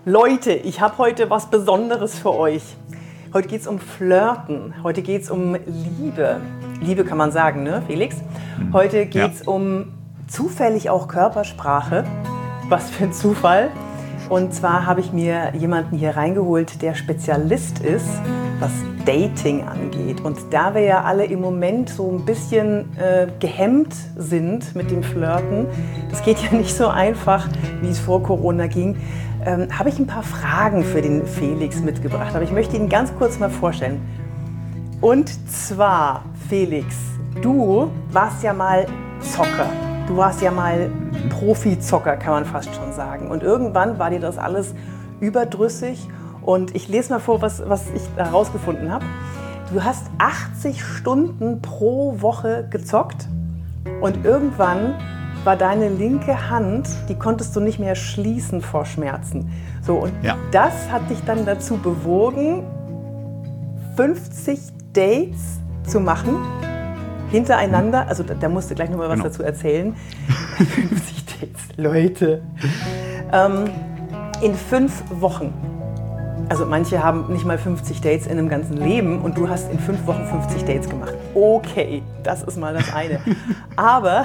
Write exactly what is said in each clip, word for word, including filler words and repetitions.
Leute, ich habe heute was Besonderes für euch. Heute geht es um Flirten, heute geht es um Liebe. Liebe kann man sagen, ne, Felix? Heute geht es ja. um zufällig auch Körpersprache. Was für ein Zufall. Und zwar habe ich mir jemanden hier reingeholt, der Spezialist ist, was Dating angeht. Und da wir ja alle im Moment so ein bisschen äh, gehemmt sind mit dem Flirten, das geht ja nicht so einfach, wie es vor Corona ging, ähm, habe ich ein paar Fragen für den Felix mitgebracht. Aber ich möchte ihn ganz kurz mal vorstellen. Und zwar, Felix, du warst ja mal Zocker. Du warst ja mal Profi-Zocker, kann man fast schon sagen. Und irgendwann war dir das alles überdrüssig. Und ich lese mal vor, was, was ich herausgefunden habe. Du hast achtzig Stunden pro Woche gezockt. Und irgendwann war deine linke Hand, die konntest du nicht mehr schließen vor Schmerzen. So, und ja. das hat dich dann dazu bewogen, fünfzig Dates zu machen. Hintereinander, also da, da musst du gleich noch mal was genau. dazu erzählen. fünfzig Dates, Leute. Ähm, in fünf Wochen. Also manche haben nicht mal fünfzig Dates in einem ganzen Leben und du hast in fünf Wochen fünfzig Dates gemacht. Okay, das ist mal das eine. Aber,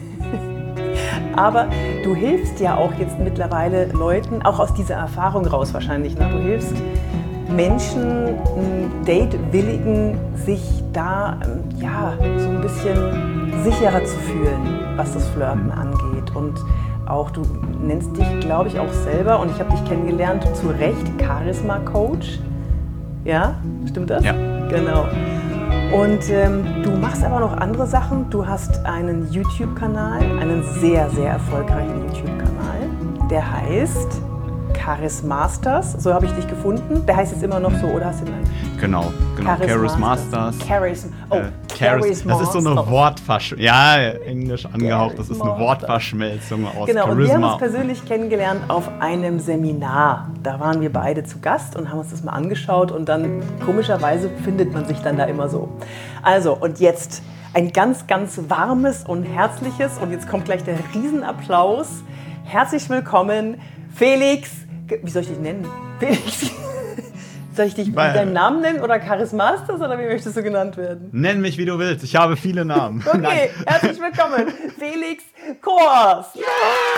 aber du hilfst ja auch jetzt mittlerweile Leuten, auch aus dieser Erfahrung raus wahrscheinlich, ne? Du hilfst Menschen, Date-Willigen, sich da ja, so ein bisschen sicherer zu fühlen, was das Flirten angeht. Und auch, du nennst dich, glaube ich, auch selber, und ich habe dich kennengelernt, zu Recht, Charisma-Coach. Ja, stimmt das? Ja. Genau. Und ähm, du machst aber noch andere Sachen. Du hast einen YouTube-Kanal, einen sehr, sehr erfolgreichen YouTube-Kanal, der heißt Charismasters, so habe ich dich gefunden. Der heißt jetzt immer noch so, oder hast du den? Genau, genau. Charismasters. Charism oh, äh, Charis das ist so eine Wortverschmelzung. Ja, englisch angehaucht. Das ist eine Wortverschmelzung aus genau, Charisma. Und wir haben uns persönlich kennengelernt auf einem Seminar. Da waren wir beide zu Gast und haben uns das mal angeschaut. Und dann, komischerweise, findet man sich dann da immer so. Also, und jetzt ein ganz, ganz warmes und herzliches, und jetzt kommt gleich der Riesenapplaus. Herzlich willkommen, Felix. Wie soll ich dich nennen? Felix. Soll ich dich mit deinem Namen nennen oder Charismasters oder wie möchtest du genannt werden? Nenn mich, wie du willst. Ich habe viele Namen. Okay, Nein. Herzlich willkommen, Felix Kors. Ja!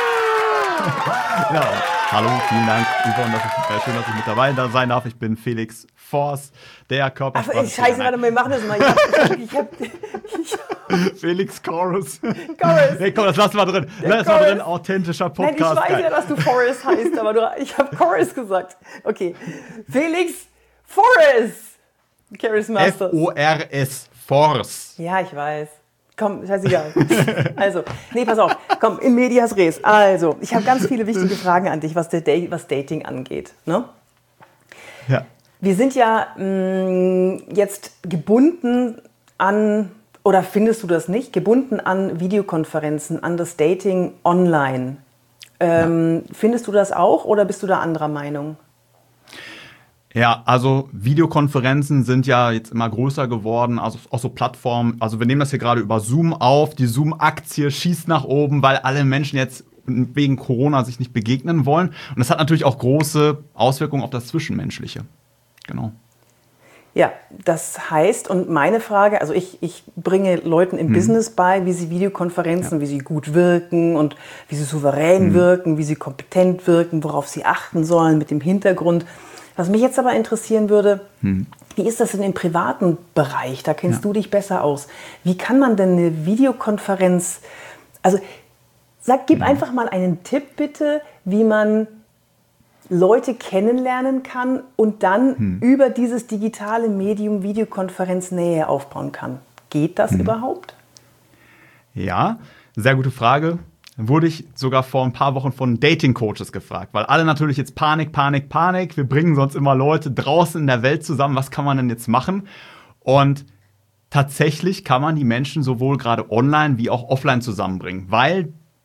Ja, hallo, vielen Dank, Yvonne, dass ich, äh, schön, dass ich mit dabei sein darf. Ich bin Felix Forst, der Körpersprache. Ach, scheiße, warte mal, wir machen das mal. Ich hab, ich hab, ich hab Felix Chorus. Chorus. Nee, komm, das lassen wir drin. Lass mal drin, authentischer Podcast. Nein, ich weiß ja, dass du Forrest heißt, aber du, ich habe Chorus gesagt. Okay, Felix Forrest. Charismasters. F O R S, Force. Ja, ich weiß. Komm, scheißegal. Also, nee, pass auf. Komm, in medias res. Also, ich habe ganz viele wichtige Fragen an dich, was, der Date, was Dating angeht. Ne? Ja. Wir sind ja mh, jetzt gebunden an, oder findest du das nicht, gebunden an Videokonferenzen, an das Dating online. Ähm, ja. Findest du das auch oder bist du da anderer Meinung? Ja, also Videokonferenzen sind ja jetzt immer größer geworden, also auch so Plattformen. Also wir nehmen das hier gerade über Zoom auf. Die Zoom-Aktie schießt nach oben, weil alle Menschen jetzt wegen Corona sich nicht begegnen wollen. Und das hat natürlich auch große Auswirkungen auf das Zwischenmenschliche. Genau. Ja, das heißt, und meine Frage, also ich, ich bringe Leuten im mhm. Business bei, wie sie Videokonferenzen, ja. wie sie gut wirken und wie sie souverän mhm. wirken, wie sie kompetent wirken, worauf sie achten sollen mit dem Hintergrund. Was mich jetzt aber interessieren würde, hm. wie ist das denn im privaten Bereich? Da kennst ja. du dich besser aus. Wie kann man denn eine Videokonferenz, also sag, gib hm. einfach mal einen Tipp bitte, wie man Leute kennenlernen kann und dann hm. über dieses digitale Medium Videokonferenz Nähe aufbauen kann. Geht das hm. überhaupt? Ja, sehr gute Frage. Wurde ich sogar vor ein paar Wochen von Dating-Coaches gefragt, weil alle natürlich jetzt Panik, Panik, Panik. Wir bringen sonst immer Leute draußen in der Welt zusammen. Was kann man denn jetzt machen? Und tatsächlich kann man die Menschen sowohl gerade online wie auch offline zusammenbringen, weil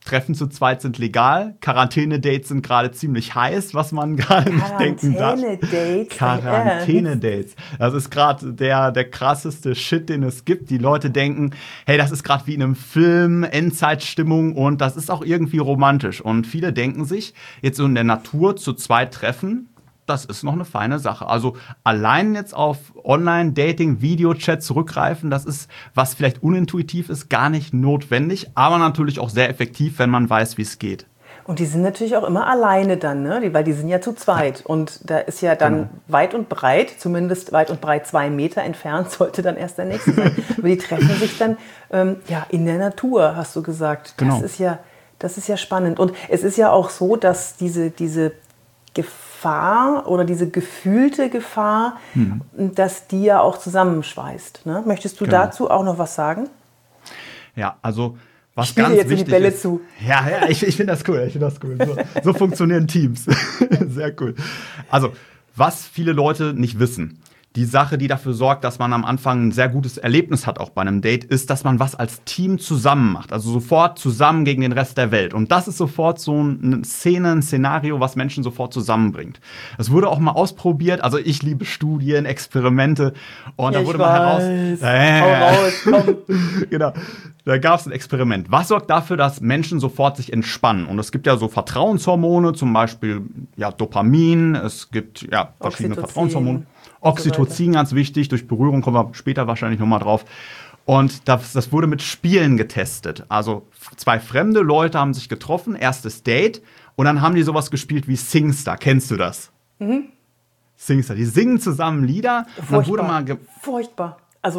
Treffen zu zweit sind legal. Quarantäne-Dates sind gerade ziemlich heiß, was man gerade nicht denken darf. Quarantäne-Dates? Quarantäne-Dates. Das ist gerade der, der krasseste Shit, den es gibt. Die Leute denken, hey, das ist gerade wie in einem Film, Endzeitstimmung und das ist auch irgendwie romantisch. Und viele denken sich, jetzt so in der Natur zu zweit treffen, das ist noch eine feine Sache. Also allein jetzt auf Online-Dating, Videochat zurückgreifen, das ist, was vielleicht unintuitiv ist, gar nicht notwendig, aber natürlich auch sehr effektiv, wenn man weiß, wie es geht. Und die sind natürlich auch immer alleine dann, ne? Die, weil die sind ja zu zweit. Ja. Und da ist ja dann genau. weit und breit, zumindest weit und breit zwei Meter entfernt, sollte dann erst der nächste sein. Aber die treffen sich dann ähm, ja, in der Natur, hast du gesagt. Das genau. ist ja, das ist ja spannend. Und es ist ja auch so, dass diese, diese Gefahr oder diese gefühlte Gefahr, hm. dass die ja auch zusammenschweißt. Ne? Möchtest du genau. dazu auch noch was sagen? Ja, also was ich ganz jetzt wichtig die Bälle ist, zu. Ja, ja, ich, ich finde das cool. Ich finde das cool. So, so funktionieren Teams. Sehr cool. Also, was viele Leute nicht wissen. Die Sache, die dafür sorgt, dass man am Anfang ein sehr gutes Erlebnis hat, auch bei einem Date, ist, dass man was als Team zusammen macht. Also sofort zusammen gegen den Rest der Welt. Und das ist sofort so eine Szene, ein Szenario, was Menschen sofort zusammenbringt. Es wurde auch mal ausprobiert. Also ich liebe Studien, Experimente. Und ja, da wurde ich mal weiß. heraus... Äh, Hau raus, komm. Genau. Da gab es ein Experiment. Was sorgt dafür, dass Menschen sofort sich entspannen? Und es gibt ja so Vertrauenshormone, zum Beispiel ja, Dopamin. Es gibt ja verschiedene Oxytocin. Vertrauenshormone. Oxytocin, ganz wichtig, durch Berührung kommen wir später wahrscheinlich nochmal drauf. Und das, das wurde mit Spielen getestet. Also zwei fremde Leute haben sich getroffen, erstes Date, und dann haben die sowas gespielt wie Singstar. Kennst du das? Mhm. Singstar. Die singen zusammen Lieder. Furchtbar. Und dann wurde mal ge- Furchtbar. Also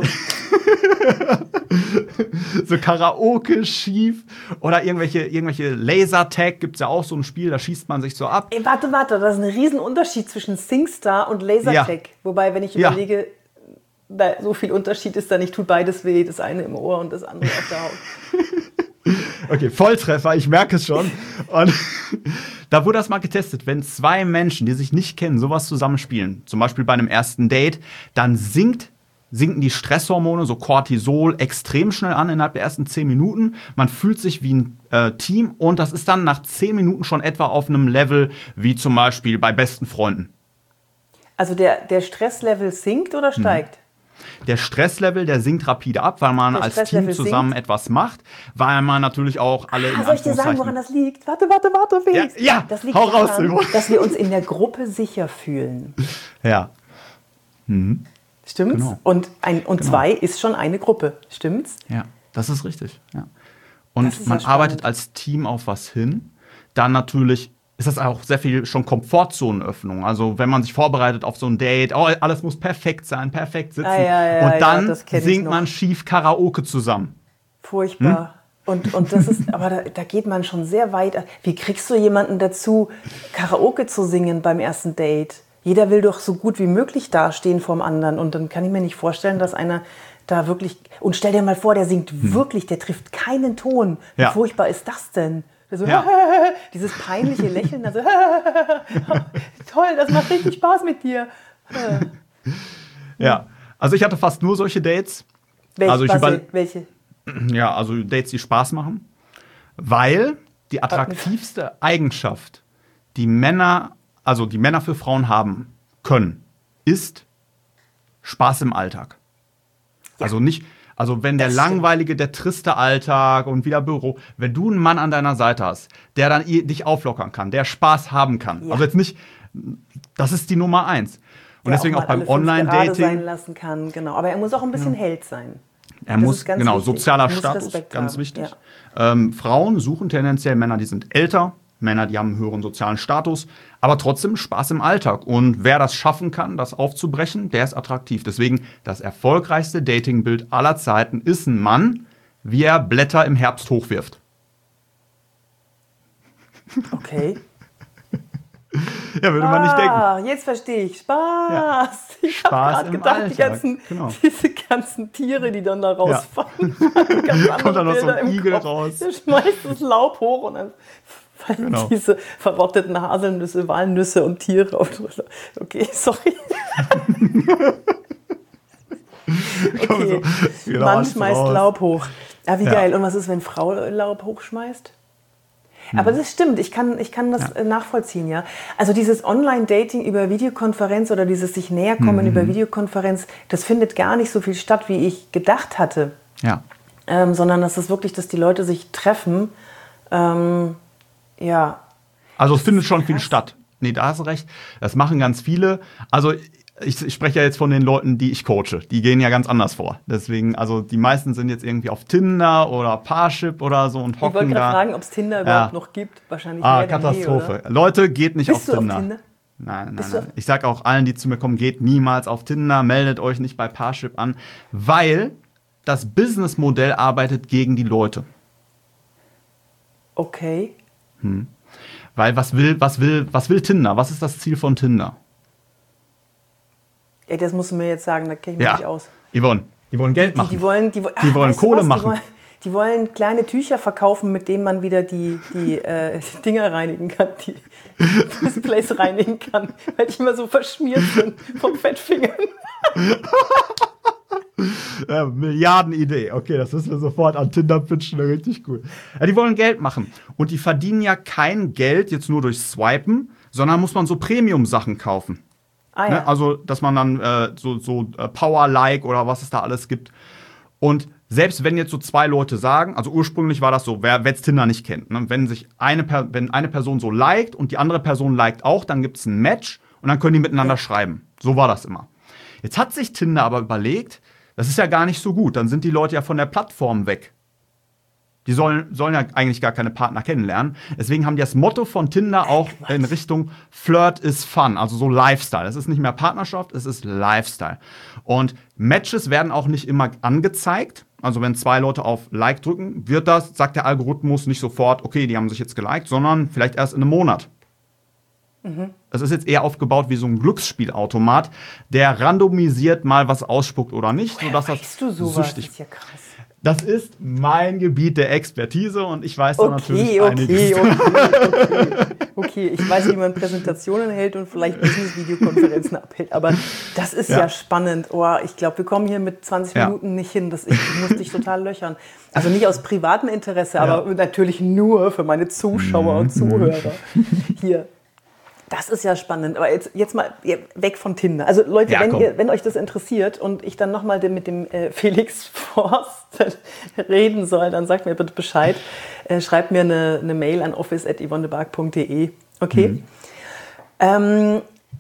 so Karaoke schief oder irgendwelche, irgendwelche Lasertag gibt es ja auch so ein Spiel, da schießt man sich so ab. Ey, warte, warte, das ist ein Riesenunterschied zwischen Singstar und Lasertag. Ja. Wobei, wenn ich überlege, ja. so viel Unterschied ist da nicht, tut beides weh, das eine im Ohr und das andere auf der Haut. Okay, Volltreffer, ich merke es schon. Und da wurde das mal getestet, wenn zwei Menschen, die sich nicht kennen, sowas zusammenspielen, zum Beispiel bei einem ersten Date, dann sinkt sinken die Stresshormone, so Cortisol, extrem schnell an innerhalb der ersten zehn Minuten. Man fühlt sich wie ein äh, Team und das ist dann nach zehn Minuten schon etwa auf einem Level wie zum Beispiel bei besten Freunden. Also der, der Stresslevel sinkt oder steigt? Hm. Der Stresslevel, der sinkt rapide ab, weil man als Team zusammen sinkt. etwas macht, weil man natürlich auch alle... Ah, soll ich dir sagen, woran das liegt? Warte, warte, warte, Felix. Ja, ja, das liegt hau daran, raus, Silvo. Dass wir uns in der Gruppe sicher fühlen. Ja. Mhm. Stimmt's? Genau. Und, ein, und genau. zwei ist schon eine Gruppe. Stimmt's? Ja, das ist richtig. Ja. Und man ja arbeitet als Team auf was hin. Dann natürlich ist das auch sehr viel schon Komfortzonenöffnung. Also wenn man sich vorbereitet auf so ein Date, oh, alles muss perfekt sein, perfekt sitzen. Ah, ja, ja, und dann ja, singt man schief Karaoke zusammen. Furchtbar. Hm? Und, und das ist, aber da, da geht man schon sehr weit. Wie kriegst du jemanden dazu, Karaoke zu singen beim ersten Date? Jeder will doch so gut wie möglich dastehen vorm anderen. Und dann kann ich mir nicht vorstellen, dass einer da wirklich... Und stell dir mal vor, der singt hm. wirklich, der trifft keinen Ton. Wie ja. furchtbar ist das denn? So, ja. Dieses peinliche Lächeln. Also, toll, das macht richtig Spaß mit dir. Ja, also ich hatte fast nur solche Dates. Welche? Also ich über- welche? Ja, also Dates, die Spaß machen. Weil die attraktivste Eigenschaft, die Männer... also die Männer für Frauen haben können, ist Spaß im Alltag. Ja. Also nicht, also wenn der das langweilige, stimmt. der triste Alltag und wieder Büro, wenn du einen Mann an deiner Seite hast, der dann dich auflockern kann, der Spaß haben kann. Ja. Also jetzt nicht, das ist die Nummer eins. Und der deswegen auch, auch beim Online-Dating sein lassen kann, genau. Aber er muss auch ein bisschen ja. Held sein. Er das muss, genau, wichtig. sozialer Status, ganz haben. wichtig. Ja. Ähm, Frauen suchen tendenziell Männer, die sind älter, Männer, die haben einen höheren sozialen Status, aber trotzdem Spaß im Alltag. Und wer das schaffen kann, das aufzubrechen, der ist attraktiv. Deswegen, das erfolgreichste Datingbild aller Zeiten ist ein Mann, wie er Blätter im Herbst hochwirft. Okay. Ja, würde man nicht denken. Ah, jetzt verstehe ich. Spaß. Ja. Ich habe gerade gedacht, die ganzen, genau. diese ganzen Tiere, die dann da rausfallen. Ja. Kommt dann noch so ein Igel Kopf. raus. Der schmeißt das Laub hoch und dann fallen genau. diese verrotteten Haselnüsse, Walnüsse und Tiere auf. Okay, sorry. Okay, so, genau, Mann schmeißt raus. Laub hoch. Ah, wie ja. geil. Und was ist, wenn Frau Laub hochschmeißt? Aber das stimmt, ich kann, ich kann das ja. nachvollziehen, ja. Also dieses Online-Dating über Videokonferenz oder dieses sich näherkommen mhm. über Videokonferenz, das findet gar nicht so viel statt, wie ich gedacht hatte. Ja. Ähm, sondern das ist wirklich, dass die Leute sich treffen. Ähm, ja. Also es findet schon viel statt. Nee, da hast du recht. Das machen ganz viele. Also ich, ich spreche ja jetzt von den Leuten, die ich coache. Die gehen ja ganz anders vor. Deswegen, also die meisten sind jetzt irgendwie auf Tinder oder Parship oder so und hocken da. Ich wollte gerade fragen, ob es Tinder überhaupt ja. noch gibt. Wahrscheinlich ah, Katastrophe. Nee, Leute, geht nicht Bist auf du Tinder. Auf Tinder? Nein, nein, nein. Ich sag auch allen, die zu mir kommen, geht niemals auf Tinder, meldet euch nicht bei Parship an, weil das Businessmodell arbeitet gegen die Leute. Okay. Hm. Weil was will, was will, was will Tinder? Was ist das Ziel von Tinder? Ja, das musst du mir jetzt sagen, da kenne ich mich ja. nicht aus. Yvonne, die wollen Geld machen. Die, die wollen, die, die ach, wollen Kohle was? machen. Die wollen, die wollen kleine Tücher verkaufen, mit denen man wieder die, die äh, Dinger reinigen kann, die Displays reinigen kann, weil die immer so verschmiert sind vom Fettfingern. Ja, Milliardenidee. Okay, das müssen wir sofort an Tinder pitchen, richtig gut. Ja, die wollen Geld machen. Und die verdienen ja kein Geld jetzt nur durch Swipen, sondern muss man so Premium-Sachen kaufen. Ah, ja. Ne? Also, dass man dann äh, so, so äh, Power-Like oder was es da alles gibt. Und selbst wenn jetzt so zwei Leute sagen, also ursprünglich war das so, wer jetzt Tinder nicht kennt, ne? wenn sich eine, per- wenn eine Person so liked und die andere Person liked auch, dann gibt es ein Match und dann können die miteinander ja. schreiben. So war das immer. Jetzt hat sich Tinder aber überlegt, das ist ja gar nicht so gut. Dann sind die Leute ja von der Plattform weg. Die sollen, sollen ja eigentlich gar keine Partner kennenlernen. Deswegen haben die das Motto von Tinder auch in Richtung Flirt is Fun, also so Lifestyle. Es ist nicht mehr Partnerschaft, es ist Lifestyle. Und Matches werden auch nicht immer angezeigt. Also wenn zwei Leute auf Like drücken, wird das, sagt der Algorithmus nicht sofort, okay, die haben sich jetzt geliked, sondern vielleicht erst in einem Monat. Mhm. Es ist jetzt eher aufgebaut wie so ein Glücksspielautomat, der randomisiert mal was ausspuckt oder nicht. Woher sodass weißt du sowas? süchtig. Das ist ja krass. Das ist mein Gebiet der Expertise und ich weiß da okay, natürlich okay, einiges. Okay, okay, okay, ich weiß, wie man Präsentationen hält und vielleicht Business-Videokonferenzen abhält, aber das ist ja, ja spannend. Oh, ich glaube, wir kommen hier mit zwanzig ja. Minuten nicht hin. Das, ich, ich muss dich total löchern. Also nicht aus privatem Interesse, ja. aber natürlich nur für meine Zuschauer und Zuhörer hier. Das ist ja spannend, aber jetzt, jetzt mal weg von Tinder. Also Leute, ja, wenn, ihr, wenn euch das interessiert und ich dann nochmal mit dem äh, Felix Forst reden soll, dann sagt mir bitte Bescheid. Äh, schreibt mir eine, eine Mail an office at yvonnebark punkt de. Okay? Mhm. Ähm,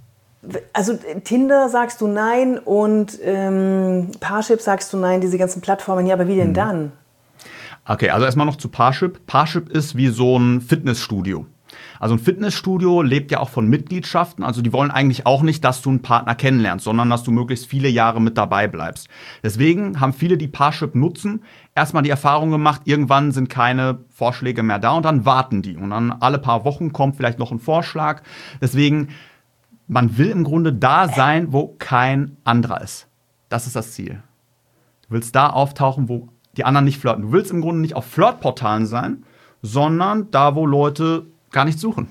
also Tinder sagst du nein und ähm, Parship sagst du nein, diese ganzen Plattformen. Ja, aber wie denn mhm. dann? Okay, also erstmal noch zu Parship. Parship ist wie so ein Fitnessstudio. Also ein Fitnessstudio lebt ja auch von Mitgliedschaften. Also die wollen eigentlich auch nicht, dass du einen Partner kennenlernst, sondern dass du möglichst viele Jahre mit dabei bleibst. Deswegen haben viele, die Parship nutzen, erstmal die Erfahrung gemacht, irgendwann sind keine Vorschläge mehr da und dann warten die. Und dann alle paar Wochen kommt vielleicht noch ein Vorschlag. Deswegen, man will im Grunde da sein, wo kein anderer ist. Das ist das Ziel. Du willst da auftauchen, wo die anderen nicht flirten. Du willst im Grunde nicht auf Flirtportalen sein, sondern da, wo Leute gar nicht suchen.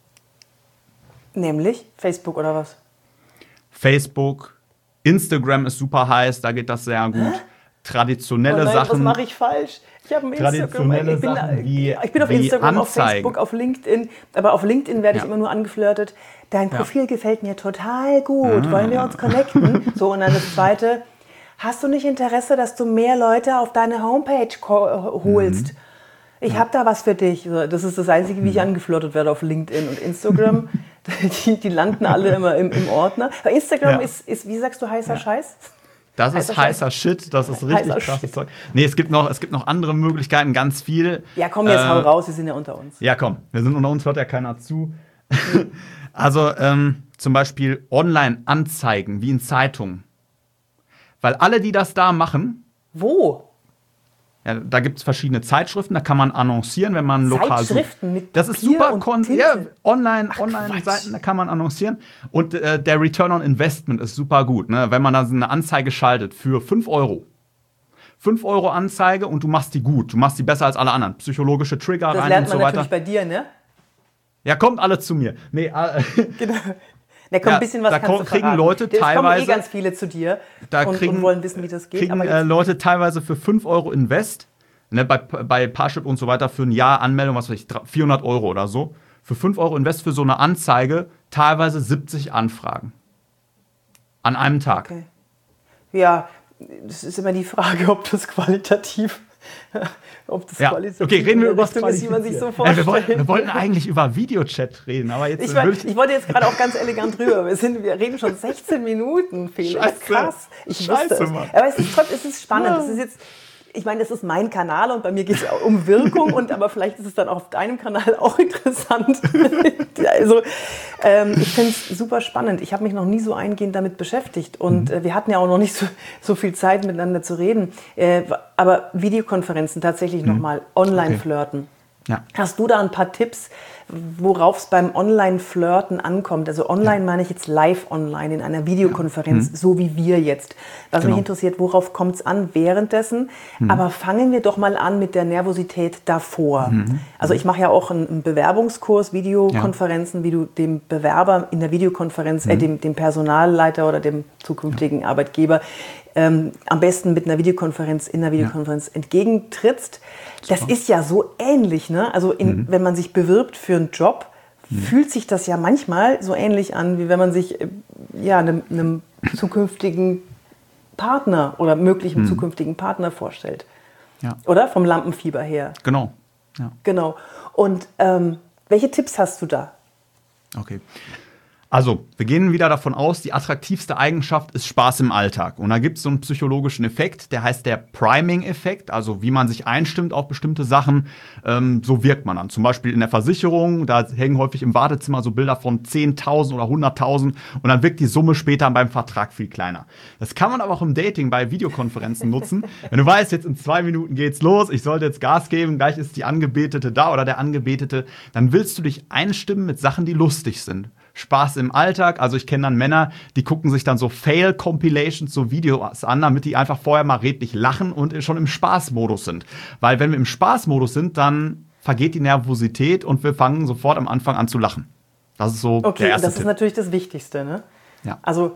Nämlich Facebook oder was? Facebook, Instagram ist super heiß, da geht das sehr gut. Hä? Traditionelle oh nein, Sachen. Was mache ich falsch? Ich habe ein Instagram. Ich bin, Sachen wie, ich bin auf Instagram, auf Facebook, auf LinkedIn. Aber auf LinkedIn werde ich ja. immer nur angeflirtet. Dein Profil ja. gefällt mir total gut. Ah. Wollen wir uns connecten? So, und dann das Zweite. Hast du nicht Interesse, dass du mehr Leute auf deine Homepage holst? Mhm. Ich habe da was für dich. Das ist das Einzige, wie ich angeflirtet werde auf LinkedIn und Instagram. die, die landen alle immer im, im Ordner. Aber Instagram ja. ist, ist, wie sagst du, heißer ja. Scheiß? Das ist heißer, heißer Shit, das ist richtig krasses Zeug. Nee, es gibt, noch, es gibt noch andere Möglichkeiten, ganz viel. Ja, komm, jetzt äh, hau raus, wir sind ja unter uns. Ja, komm, wir sind unter uns, hört ja keiner zu. Also ähm, zum Beispiel Online-Anzeigen, wie in Zeitungen. Weil alle, die das da machen. Wo? Ja, da gibt es verschiedene Zeitschriften, da kann man annoncieren, wenn man lokal Zeitschriften sucht. Mit das ist Papier super, und kon- Tinte. ja, online, Ach, Online-Seiten, da kann man annoncieren. Und äh, der Return on Investment ist super gut, ne? Wenn man da so eine Anzeige schaltet für fünf Euro. fünf Euro Anzeige und du machst die gut, du machst die besser als alle anderen. Psychologische Trigger das rein lernt und so man weiter. natürlich bei dir, ne? Ja, kommt alle zu mir. Nee, äh, genau. Da kommt ja, ein bisschen was da kannst du kriegen verraten. Leute es teilweise. kommen eh ganz viele zu dir da und, kriegen, und wollen wissen, wie das geht. Kriegen aber äh, Leute teilweise für fünf Euro Invest ne, bei, bei Parship und so weiter für ein Jahr Anmeldung, was weiß ich, vierhundert Euro oder so. Für fünf Euro Invest für so eine Anzeige, teilweise siebzig Anfragen. An einem Tag. Okay. Ja, das ist immer die Frage, ob das qualitativ, ob das ja. qualitativ okay, reden wir über das ist, wie man sich so ja, vorstellt. wir, wollten, wir wollten eigentlich über Videochat reden, aber jetzt... Ich, ich, ich wollte jetzt gerade auch ganz elegant drüber. Wir, sind, wir reden schon sechzehn Minuten, Felix. Scheiße. Krass. Ich Scheiße, wusste es. Mann. Aber es ist, trotzdem, es ist spannend. Ja. Das ist jetzt... Ich meine, das ist mein Kanal und bei mir geht es um Wirkung, und aber vielleicht ist es dann auf deinem Kanal auch interessant. Also ähm, ich finde es super spannend. Ich habe mich noch nie so eingehend damit beschäftigt, und mhm. äh, wir hatten ja auch noch nicht so, so viel Zeit miteinander zu reden. Äh, aber Videokonferenzen, tatsächlich mhm. nochmal online okay. flirten. Ja. Hast du da ein paar Tipps, worauf es beim Online-Flirten ankommt? Also online ja. meine ich jetzt live online in einer Videokonferenz, ja. mhm. so wie wir jetzt. Was genau. mich interessiert, worauf kommt es an währenddessen? Mhm. Aber fangen wir doch mal an mit der Nervosität davor. Mhm. Also ich mache ja auch einen, einen Bewerbungskurs, Videokonferenzen, ja. wie du dem Bewerber in der Videokonferenz, mhm. äh, dem, dem Personalleiter oder dem zukünftigen ja. Arbeitgeber Ähm, am besten mit einer Videokonferenz, in einer Videokonferenz ja. entgegentrittst. Das Super. Ist ja so ähnlich, ne? Also in, mhm. wenn man sich bewirbt für einen Job, mhm. fühlt sich das ja manchmal so ähnlich an, wie wenn man sich äh, ja, einem, einem zukünftigen Partner oder möglichen mhm. zukünftigen Partner vorstellt. Ja. Oder? Vom Lampenfieber her. Genau. Ja. Genau. Und ähm, welche Tipps hast du da? Okay. Also, wir gehen wieder davon aus, die attraktivste Eigenschaft ist Spaß im Alltag. Und da gibt es so einen psychologischen Effekt, der heißt der Priming-Effekt, also wie man sich einstimmt auf bestimmte Sachen, ähm, so wirkt man dann. Zum Beispiel in der Versicherung, da hängen häufig im Wartezimmer so Bilder von zehntausend oder hunderttausend und dann wirkt die Summe später beim Vertrag viel kleiner. Das kann man aber auch im Dating bei Videokonferenzen nutzen. Wenn du weißt, jetzt in zwei Minuten geht's los, ich sollte jetzt Gas geben, gleich ist die Angebetete da oder der Angebetete, dann willst du dich einstimmen mit Sachen, die lustig sind. Spaß im Alltag, also ich kenne dann Männer, die gucken sich dann so Fail-Compilations, so Videos an, damit die einfach vorher mal redlich lachen und schon im Spaßmodus sind. Weil wenn wir im Spaßmodus sind, dann vergeht die Nervosität und wir fangen sofort am Anfang an zu lachen. Das ist so okay, der erste das Tipp. ist natürlich das Wichtigste, ne? Ja. Also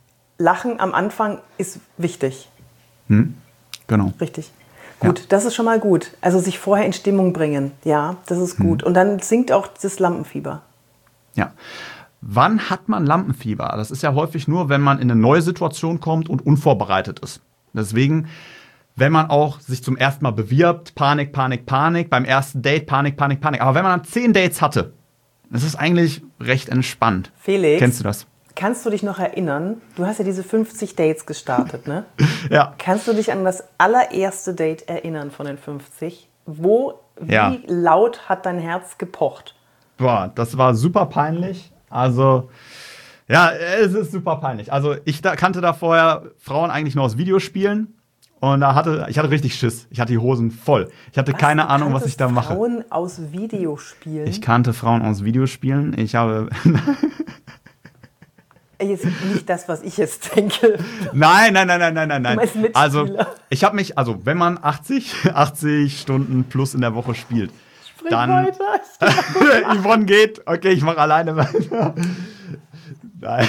Lachen am Anfang ist wichtig. Hm, genau. Richtig. Gut, ja. Das ist schon mal gut. Also sich vorher in Stimmung bringen, ja, das ist gut. Hm. Und dann sinkt auch das Lampenfieber. Ja. Wann hat man Lampenfieber? Das ist ja häufig nur, wenn man in eine neue Situation kommt und unvorbereitet ist. Deswegen, wenn man auch sich zum ersten Mal bewirbt, Panik, Panik, Panik, beim ersten Date, Panik, Panik, Panik. Aber wenn man dann zehn Dates hatte, das ist eigentlich recht entspannt. Felix, kennst du das? Kannst du dich noch erinnern? Du hast ja diese fünfzig Dates gestartet, ne? Ja. Kannst du dich an das allererste Date erinnern von den fünfzig? Wo, wie ja. laut hat dein Herz gepocht? Boah, das war super peinlich. Also, ja, es ist super peinlich. Also, ich da, kannte da vorher Frauen eigentlich nur aus Videospielen. Und da hatte, ich hatte richtig Schiss. Ich hatte die Hosen voll. Ich hatte was, keine Ahnung, was ich da mache. Frauen aus Videospielen? Ich kannte Frauen aus Videospielen. Ich habe... Jetzt nicht das, was ich jetzt denke. Nein, nein, nein, nein, nein, nein, nein. Du meinst Mitspieler? Also, ich habe mich, also, wenn man achtzig, achtzig Stunden plus in der Woche spielt, Sprich dann weiter. Yvonne geht. Okay, ich mache alleine weiter. Nein.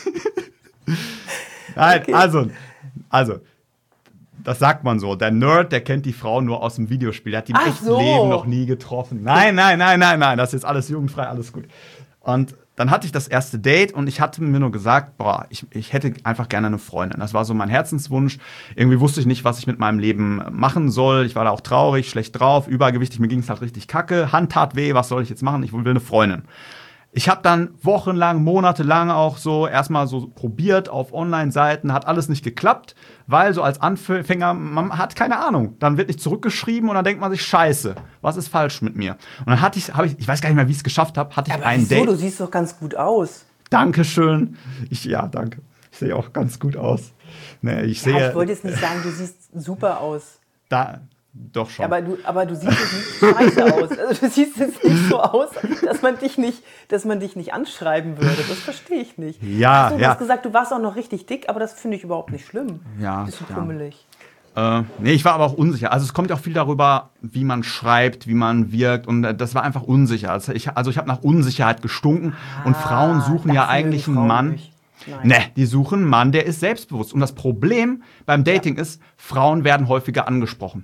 Nein, okay. also, also, das sagt man so. Der Nerd, der kennt die Frau nur aus dem Videospiel. Der hat die im Ach echten so. Leben noch nie getroffen. Nein, nein, nein, nein, nein. Das ist jetzt alles jugendfrei, alles gut. Und dann hatte ich das erste Date und ich hatte mir nur gesagt, boah, ich, ich hätte einfach gerne eine Freundin. Das war so mein Herzenswunsch. Irgendwie wusste ich nicht, was ich mit meinem Leben machen soll. Ich war da auch traurig, schlecht drauf, übergewichtig, mir ging es halt richtig kacke. Hand tat weh, was soll ich jetzt machen? Ich will eine Freundin. Ich habe dann wochenlang, monatelang auch so erstmal so probiert auf Online-Seiten, hat alles nicht geklappt, weil so als Anfänger, man hat keine Ahnung. Dann wird nicht zurückgeschrieben und dann denkt man sich, scheiße, was ist falsch mit mir? Und dann hatte ich, habe ich, ich weiß gar nicht mehr, wie ich es geschafft habe, hatte ich aber ein wieso? Date. Du siehst doch ganz gut aus. Dankeschön. Ich, ja, danke. Ich sehe auch ganz gut aus. Nee, ich, ja, sehe, ich wollte jetzt nicht sagen, du siehst super aus. Da, doch schon. Aber du, aber du siehst jetzt nicht scheiße aus. Also du siehst jetzt nicht so aus, dass man dich nicht, dass man dich nicht anschreiben würde. Das verstehe ich nicht. Ja, Ach so, du ja. hast gesagt, du warst auch noch richtig dick, aber das finde ich überhaupt nicht schlimm. Ja, Bisschen ja. pummelig. Äh, nee, ich war aber auch unsicher. Also es kommt auch viel darüber, wie man schreibt, wie man wirkt. Und äh, das war einfach unsicher. Also ich, also ich habe nach Unsicherheit gestunken. Ah, und Frauen suchen ja eigentlich einen Mann. Ne, die suchen einen Mann, der ist selbstbewusst. Und das Problem beim Dating ja. ist, Frauen werden häufiger angesprochen.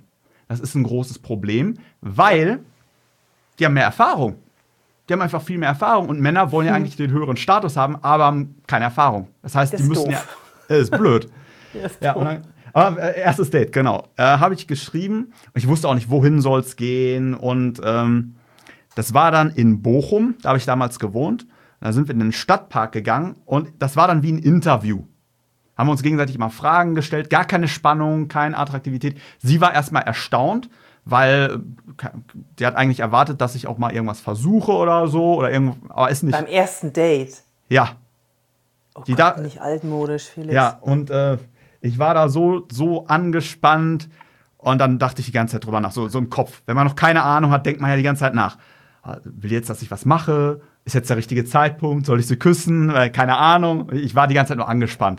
das ist ein großes Problem, weil die haben mehr Erfahrung. Die haben einfach viel mehr Erfahrung und Männer wollen ja hm. eigentlich den höheren Status haben, aber haben keine Erfahrung. Das heißt, das die müssen doof. ja, äh, ist blöd. Ja, ist ja, und dann, aber, äh, erstes Date, genau. Äh, habe ich geschrieben. Ich wusste auch nicht, wohin soll es gehen. Und ähm, das war dann in Bochum, da habe ich damals gewohnt. Da sind wir in den Stadtpark gegangen und das war dann wie ein Interview. Haben wir uns gegenseitig mal Fragen gestellt, gar keine Spannung, keine Attraktivität. Sie war erstmal erstaunt, weil die hat eigentlich erwartet, dass ich auch mal irgendwas versuche oder so. Oder irgend, aber ist nicht. Beim ersten Date? Ja. Oh die Gott, da, nicht altmodisch, Felix. Ja, und äh, ich war da so, so angespannt und dann dachte ich die ganze Zeit drüber nach, so, so im Kopf. Wenn man noch keine Ahnung hat, denkt man ja die ganze Zeit nach. Will jetzt, dass ich was mache? Ist jetzt der richtige Zeitpunkt? Soll ich sie küssen? Äh, keine Ahnung. Ich war die ganze Zeit nur angespannt.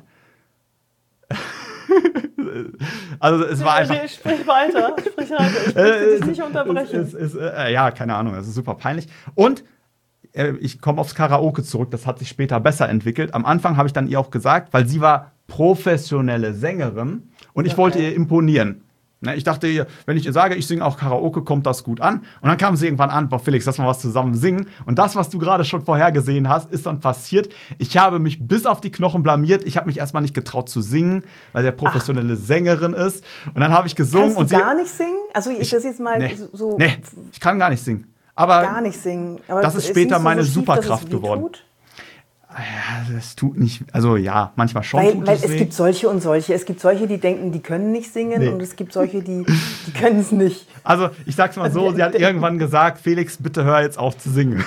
Also es war einfach. Nee, sprich weiter, sprich weiter. Ich möchte dich nicht unterbrechen. Es, es, es, äh, ja, keine Ahnung, es ist super peinlich. Und äh, ich komme aufs Karaoke zurück, das hat sich später besser entwickelt. Am Anfang habe ich dann ihr auch gesagt, weil sie war professionelle Sängerin und ich okay. wollte ihr imponieren. Ne, ich dachte, wenn ich ihr sage, ich singe auch Karaoke, kommt das gut an. Und dann kam sie irgendwann an, boah, Felix, lass mal was zusammen singen. Und das, was du gerade schon vorhergesehen hast, ist dann passiert. Ich habe mich bis auf die Knochen blamiert. Ich habe mich erstmal nicht getraut zu singen, weil sie professionelle Ach. Sängerin ist. Und dann habe ich gesungen. Kannst du und sie, gar nicht singen? Also ich, das jetzt mal nee, so. Nee, ich kann gar nicht singen. Aber gar nicht singen. Aber das ist später meine so schief, Superkraft geworden. Tut? Ja, das tut nicht, also ja, manchmal schon. Weil, tut weil es es weh. gibt solche und solche. Es gibt solche, die denken, die können nicht singen nee. und es gibt solche, die, die können es nicht. Also ich sag's mal so, sie hat irgendwann gesagt, Felix, bitte hör jetzt auf zu singen.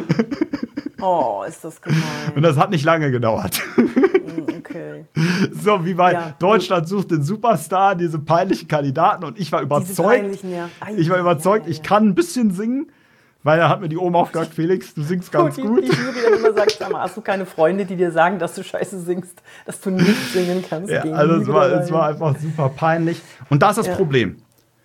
Oh, ist das gemein. Und das hat nicht lange gedauert. Okay. So, wie bei ja, Deutschland sucht den Superstar, diese peinlichen Kandidaten und ich war überzeugt, ja. Ai, ich war überzeugt, ja, ja, ja. ich kann ein bisschen singen. Weil er hat mir die Oma auch gesagt, Felix, du singst ganz die, gut. Die Jury dann immer sagt, sag mal, hast du keine Freunde, die dir sagen, dass du scheiße singst, dass du nicht singen kannst? Ja, also es war, es war einfach super peinlich. Und da ist das ja. Problem.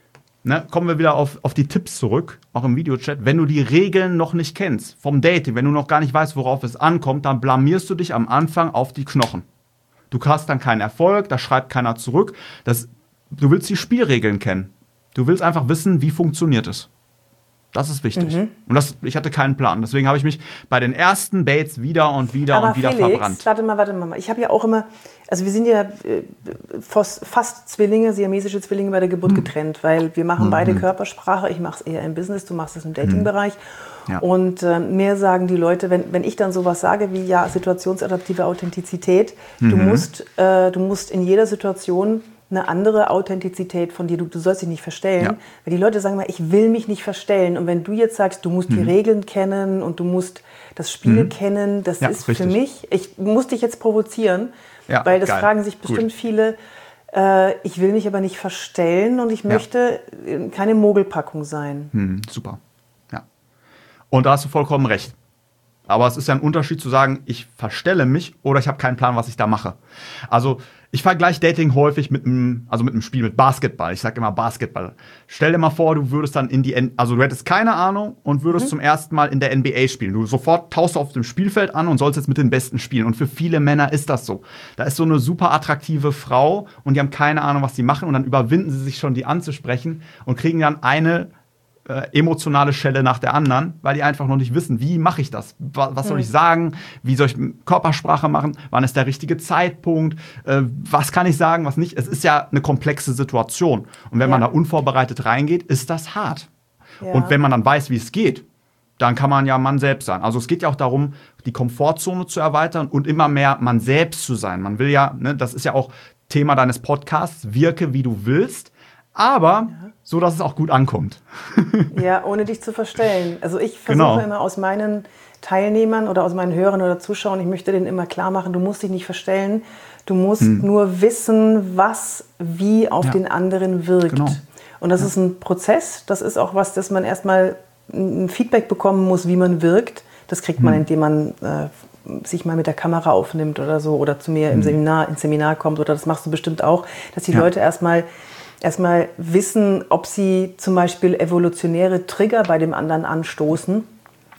Ne, kommen wir wieder auf, auf die Tipps zurück, auch im Videochat. Wenn du die Regeln noch nicht kennst vom Dating, wenn du noch gar nicht weißt, worauf es ankommt, dann blamierst du dich am Anfang auf die Knochen. Du hast dann keinen Erfolg, da schreibt keiner zurück. Das, du willst die Spielregeln kennen. Du willst einfach wissen, wie funktioniert es. Das ist wichtig. Mhm. Und das, ich hatte keinen Plan. Deswegen habe ich mich bei den ersten Dates wieder und wieder Aber und wieder Felix, verbrannt. Warte mal, warte mal. Ich habe ja auch immer, also wir sind ja äh, fast, fast Zwillinge, siamesische Zwillinge bei der Geburt mhm. getrennt, weil wir machen mhm. beide Körpersprache. Ich mache es eher im Business, du machst es im Dating-Bereich. Mhm. Ja. Und äh, mir sagen die Leute, wenn, wenn ich dann sowas sage wie ja, situationsadaptive Authentizität, mhm. du musst, äh, du musst in jeder Situation eine andere Authentizität von dir. Du, du sollst dich nicht verstellen. Ja. Weil die Leute sagen mal, ich will mich nicht verstellen. Und wenn du jetzt sagst, du musst mhm. die Regeln kennen und du musst das Spiel mhm. kennen, das ja, ist richtig. Für mich, ich muss dich jetzt provozieren, ja, weil das geil. Fragen sich bestimmt Gut. viele, äh, ich will mich aber nicht verstellen und ich ja. möchte keine Mogelpackung sein. Mhm, super. Ja. Und da hast du vollkommen recht. Aber es ist ja ein Unterschied zu sagen, ich verstelle mich oder ich habe keinen Plan, was ich da mache. Also ich vergleiche Dating häufig mit einem, also mit einem Spiel, mit Basketball. Ich sage immer Basketball. Stell dir mal vor, du würdest dann in die, N- also du hättest keine Ahnung und würdest mhm. zum ersten Mal in der N B A spielen. Du sofort tauchst auf dem Spielfeld an und sollst jetzt mit den Besten spielen. Und für viele Männer ist das so. Da ist so eine super attraktive Frau und die haben keine Ahnung, was sie machen und dann überwinden sie sich schon, die anzusprechen und kriegen dann eine Äh, emotionale Schelle nach der anderen, weil die einfach noch nicht wissen, wie mache ich das? Was, was soll ich sagen? Wie soll ich Körpersprache machen? Wann ist der richtige Zeitpunkt? Äh, was kann ich sagen, was nicht? Es ist ja eine komplexe Situation. Und wenn ja. man da unvorbereitet reingeht, ist das hart. Ja. Und wenn man dann weiß, wie es geht, dann kann man ja man selbst sein. Also es geht ja auch darum, die Komfortzone zu erweitern und immer mehr man selbst zu sein. Man will ja, ne, das ist ja auch Thema deines Podcasts, wirke wie du willst, aber ja. so, dass es auch gut ankommt. Ja, ohne dich zu verstellen. Also ich versuche genau. immer aus meinen Teilnehmern oder aus meinen Hörern oder Zuschauern, ich möchte denen immer klar machen, du musst dich nicht verstellen, du musst hm. nur wissen, was wie auf ja. den anderen wirkt. Genau. Und das ja. ist ein Prozess, das ist auch was, dass man erstmal ein Feedback bekommen muss, wie man wirkt. Das kriegt man, hm. indem man äh, sich mal mit der Kamera aufnimmt oder so oder zu mir hm. im Seminar, ins Seminar kommt oder das machst du bestimmt auch, dass die ja. Leute erstmal erstmal wissen, ob sie zum Beispiel evolutionäre Trigger bei dem anderen anstoßen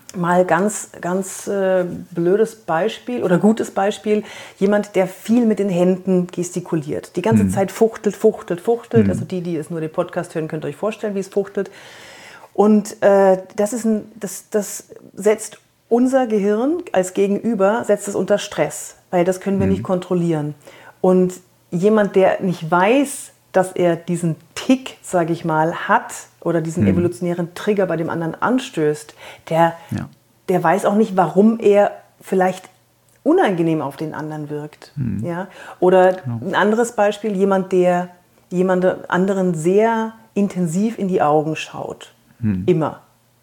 Mal ganz, ganz äh, blödes Beispiel oder gutes Beispiel. Jemand, der viel mit den Händen gestikuliert. Die ganze mhm. Zeit fuchtelt, fuchtelt, fuchtelt. Mhm. Also die, die es nur den Podcast hören, könnt ihr euch vorstellen, wie es fuchtelt. Und äh, das, ist ein, das, das setzt unser Gehirn als Gegenüber, setzt es unter Stress. Weil das können wir mhm. nicht kontrollieren. Und jemand, der nicht weiß, dass er diesen Tick, sage ich mal, hat oder diesen mhm. evolutionären Trigger bei dem anderen anstößt, der, ja. der weiß auch nicht, warum er vielleicht unangenehm auf den anderen wirkt. Mhm. Ja? Oder genau. ein anderes Beispiel, jemand, der jemand anderen sehr intensiv in die Augen schaut. Mhm. Immer.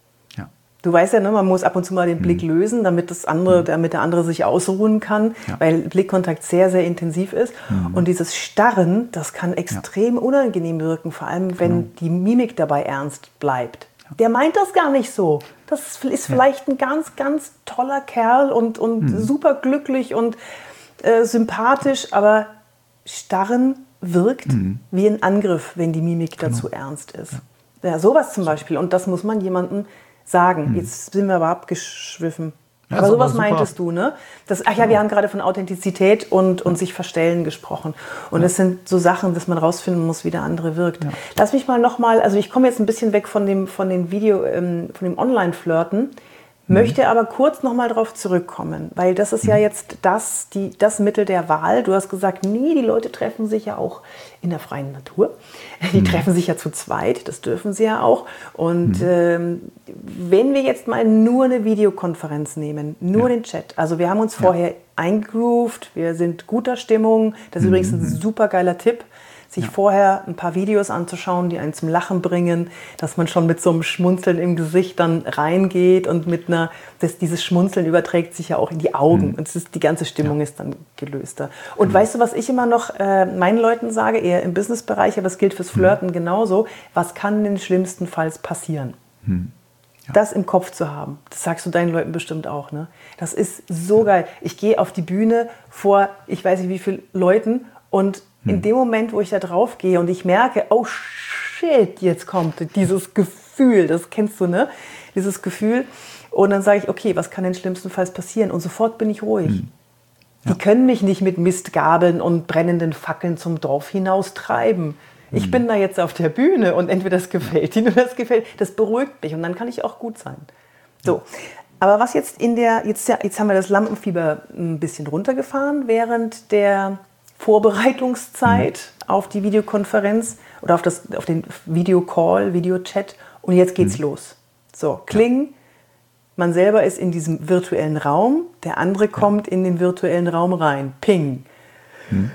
Du weißt ja, ne, man muss ab und zu mal den Blick mhm. lösen, damit, das andere, damit der andere sich ausruhen kann, ja. weil Blickkontakt sehr, sehr intensiv ist. Mhm. Und dieses Starren, das kann extrem ja. unangenehm wirken, vor allem wenn genau. die Mimik dabei ernst bleibt. Ja. Der meint das gar nicht so. Das ist vielleicht ja. ein ganz, ganz toller Kerl und, und mhm. super glücklich und äh, sympathisch, aber Starren wirkt mhm. wie ein Angriff, wenn die Mimik genau. dazu ernst ist. Ja. Ja, sowas zum Beispiel. Und das muss man jemandem sagen. Hm. Jetzt sind wir aber abgeschwiffen. Ja, aber sowas aber meintest du, ne? Das, ach ja, wir haben gerade von Authentizität und, und sich verstellen gesprochen. Und ja. das sind so Sachen, dass man rausfinden muss, wie der andere wirkt. Ja. Lass mich mal nochmal, also ich komme jetzt ein bisschen weg von dem, von den Video, ähm, von dem Online-Flirten, mhm. möchte aber kurz nochmal drauf zurückkommen, weil das ist mhm. ja jetzt das, die, das Mittel der Wahl. Du hast gesagt, nee, die Leute treffen sich ja auch in der freien Natur. Die mhm. treffen sich ja zu zweit, das dürfen sie ja auch. Und mhm. ähm, wenn wir jetzt mal nur eine Videokonferenz nehmen, nur ja. den Chat, also wir haben uns vorher ja. eingegroovt, wir sind guter Stimmung, das ist mhm. übrigens ein super geiler Tipp, sich ja. vorher ein paar Videos anzuschauen, die einen zum Lachen bringen, dass man schon mit so einem Schmunzeln im Gesicht dann reingeht und mit einer, das, dieses Schmunzeln überträgt sich ja auch in die Augen mhm. und es ist, die ganze Stimmung ja. ist dann gelöster. Und mhm. weißt du, was ich immer noch äh, meinen Leuten sage, eher im Businessbereich, aber das gilt fürs Flirten mhm. genauso, was kann denn schlimmstenfalls passieren? Mhm. Ja. Das im Kopf zu haben, das sagst du deinen Leuten bestimmt auch, ne? Das ist so geil. Ich gehe auf die Bühne vor, ich weiß nicht wie vielen Leuten und in dem Moment, wo ich da drauf gehe und ich merke, oh shit, jetzt kommt dieses Gefühl, das kennst du, ne? Dieses Gefühl. Und dann sage ich, okay, was kann denn schlimmstenfalls passieren? Und sofort bin ich ruhig. Mhm. Ja. Die können mich nicht mit Mistgabeln und brennenden Fackeln zum Dorf hinaus treiben. Mhm. Ich bin da jetzt auf der Bühne und entweder das gefällt ihnen oder das gefällt, das beruhigt mich und dann kann ich auch gut sein. So. Aber was jetzt in der, jetzt, jetzt haben wir das Lampenfieber ein bisschen runtergefahren, während der Vorbereitungszeit mhm. auf die Videokonferenz oder auf, das, auf den Videocall, Videochat und jetzt geht's mhm. los. So, Kling, man selber ist in diesem virtuellen Raum, der andere kommt in den virtuellen Raum rein. Ping. Mhm.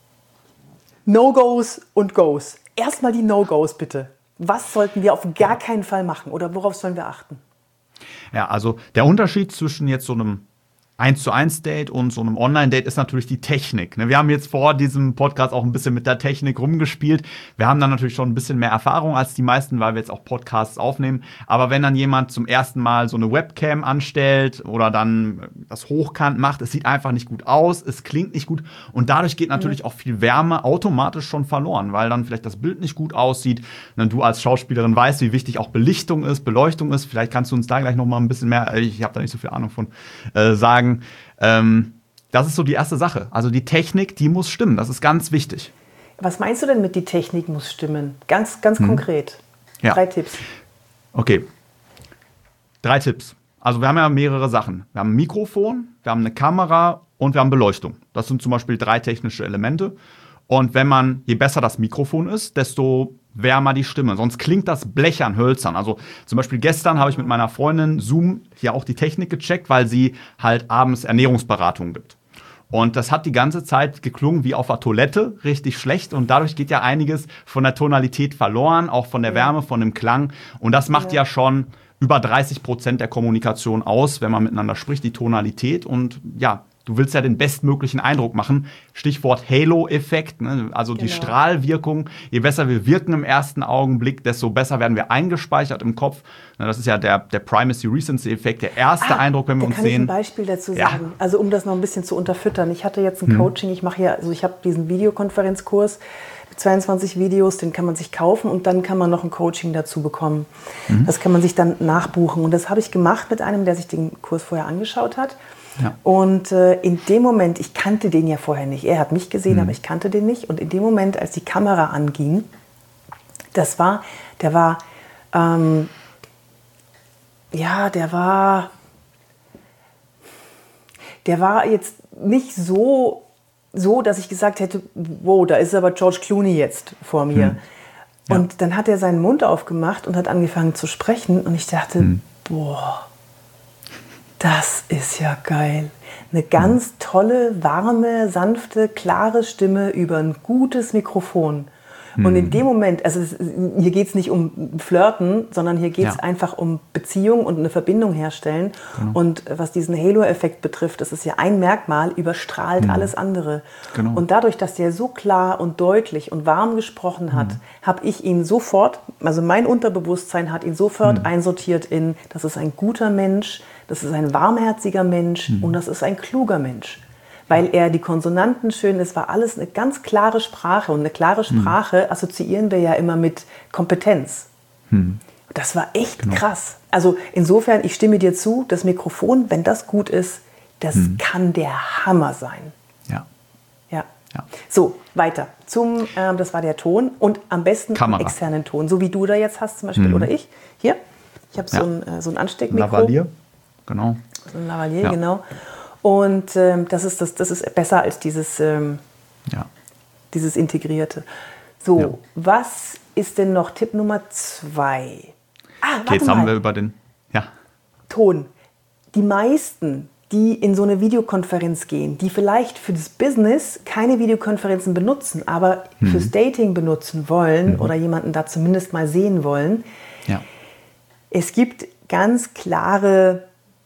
No-Gos und Goes. Erstmal die No-Gos bitte. Was sollten wir auf gar keinen Fall machen oder worauf sollen wir achten? Ja, also der Unterschied zwischen jetzt so einem eins zu eins Date und so einem Online-Date ist natürlich die Technik. Wir haben jetzt vor diesem Podcast auch ein bisschen mit der Technik rumgespielt. Wir haben dann natürlich schon ein bisschen mehr Erfahrung als die meisten, weil wir jetzt auch Podcasts aufnehmen. Aber wenn dann jemand zum ersten Mal so eine Webcam anstellt oder dann das hochkant macht, es sieht einfach nicht gut aus, es klingt nicht gut und dadurch geht natürlich auch viel Wärme automatisch schon verloren, weil dann vielleicht das Bild nicht gut aussieht. Und du als Schauspielerin weißt, wie wichtig auch Belichtung ist, Beleuchtung ist. Vielleicht kannst du uns da gleich noch mal ein bisschen mehr, ich habe da nicht so viel Ahnung von, äh, sagen. Ähm, das ist so die erste Sache. Also die Technik, die muss stimmen. Das ist ganz wichtig. Was meinst du denn mit die Technik muss stimmen? Ganz, ganz hm. konkret. Ja. Drei Tipps. Okay. Drei Tipps. Also wir haben ja mehrere Sachen. Wir haben ein Mikrofon, wir haben eine Kamera und wir haben Beleuchtung. Das sind zum Beispiel drei technische Elemente. Und wenn man, je besser das Mikrofon ist, desto wärmer die Stimme. Sonst klingt das blechern, hölzern. Also zum Beispiel gestern habe ich mit meiner Freundin Zoom hier auch die Technik gecheckt, weil sie halt abends Ernährungsberatung gibt. Und das hat die ganze Zeit geklungen wie auf der Toilette, richtig schlecht. Und dadurch geht ja einiges von der Tonalität verloren, auch von der Wärme, von dem Klang. Und das macht ja, ja schon über dreißig Prozent der Kommunikation aus, wenn man miteinander spricht, die Tonalität. Und ja, du willst ja den bestmöglichen Eindruck machen. Stichwort Halo-Effekt, ne? Also genau. Die Strahlwirkung. Je besser wir wirken im ersten Augenblick, desto besser werden wir eingespeichert im Kopf. Das ist ja der, der Primacy-Recency-Effekt, der erste ah, Eindruck, wenn wir uns sehen. Da kann ich ein Beispiel dazu sagen. Ja. Also um das noch ein bisschen zu unterfüttern. Ich hatte jetzt ein hm. Coaching, ich mache ja, also ich habe diesen Videokonferenzkurs zweiundzwanzig Videos, den kann man sich kaufen und dann kann man noch ein Coaching dazu bekommen. Mhm. Das kann man sich dann nachbuchen. Und das habe ich gemacht mit einem, der sich den Kurs vorher angeschaut hat. Ja. Und äh, in dem Moment, ich kannte den ja vorher nicht. Er hat mich gesehen, mhm. aber ich kannte den nicht. Und in dem Moment, als die Kamera anging, das war, der war, ähm, ja, der war, der war jetzt nicht so... so, dass ich gesagt hätte, wow, da ist aber George Clooney jetzt vor mir. Hm. Ja. Und dann hat er seinen Mund aufgemacht und hat angefangen zu sprechen und ich dachte, hm. boah, das ist ja geil. Eine ganz hm. tolle, warme, sanfte, klare Stimme über ein gutes Mikrofon. Und in dem Moment, also es, hier geht es nicht um Flirten, sondern hier geht es ja. einfach um Beziehung und eine Verbindung herstellen. Genau. Und was diesen Halo-Effekt betrifft, das ist ja ein Merkmal, überstrahlt mhm. alles andere. Genau. Und dadurch, dass der so klar und deutlich und warm gesprochen hat, mhm. habe ich ihn sofort, also mein Unterbewusstsein hat ihn sofort mhm. einsortiert in, das ist ein guter Mensch, das ist ein warmherziger Mensch mhm. und das ist ein kluger Mensch. Weil er die Konsonanten schön, es war alles eine ganz klare Sprache. Und eine klare Sprache hm. assoziieren wir ja immer mit Kompetenz. Hm. Das war echt genau. krass. Also insofern, ich stimme dir zu, das Mikrofon, wenn das gut ist, das hm. kann der Hammer sein. Ja. Ja. ja. So, weiter. Zum, ähm, das war der Ton und am besten Kamera. einen externen Ton. So wie du da jetzt hast zum Beispiel, hm. oder ich. Hier, ich habe so, ja. ein, äh, so ein Ansteckmikro. Lavalier, genau. So ein Lavalier, ja. genau. Und ähm, das, ist das, das ist besser als dieses, ähm, ja. dieses Integrierte. So, ja. was ist denn noch Tipp Nummer zwei? Ah, okay, jetzt mal. haben wir über den ja. Ton. Die meisten, die in so eine Videokonferenz gehen, die vielleicht für das Business keine Videokonferenzen benutzen, aber mhm. fürs Dating benutzen wollen mhm. oder jemanden da zumindest mal sehen wollen, ja. es gibt ganz klare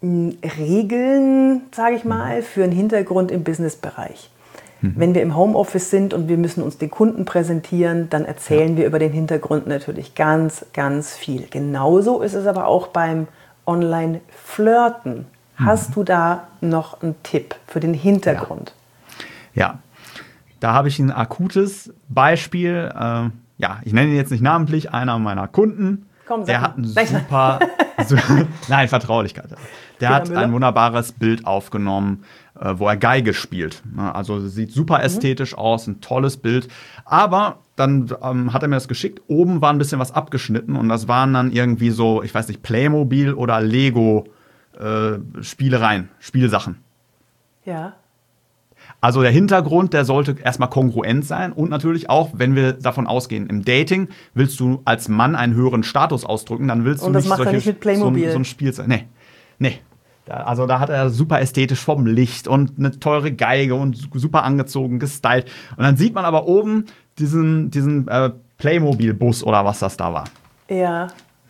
Regeln, sage ich mal, für einen Hintergrund im Businessbereich. Mhm. Wenn wir im Homeoffice sind und wir müssen uns den Kunden präsentieren, dann erzählen ja. wir über den Hintergrund natürlich ganz, ganz viel. Genauso ist es aber auch beim Online-Flirten. Mhm. Hast du da noch einen Tipp für den Hintergrund? Ja, ja. Da habe ich ein akutes Beispiel. Äh, ja, ich nenne ihn jetzt nicht namentlich, einer meiner Kunden. Komm, der hat ein super, so, nein, Vertraulichkeit. Der hat ein wunderbares Bild aufgenommen, äh, wo er Geige spielt. Also sieht super ästhetisch mhm. aus, ein tolles Bild. Aber dann ähm, hat er mir das geschickt. Oben war ein bisschen was abgeschnitten und das waren dann irgendwie so, ich weiß nicht, Playmobil oder Lego äh, Spielereien, Spielsachen. Ja. Also der Hintergrund, der sollte erstmal kongruent sein und natürlich auch, wenn wir davon ausgehen, im Dating willst du als Mann einen höheren Status ausdrücken, dann willst du und das nicht, macht solche, er nicht mit Playmobil. So, so ein Spiel sein. Nee, nee. Da, also da hat er super ästhetisch vom Licht und eine teure Geige und super angezogen, gestylt. Und dann sieht man aber oben diesen, diesen äh, Playmobil-Bus oder was das da war. Ja.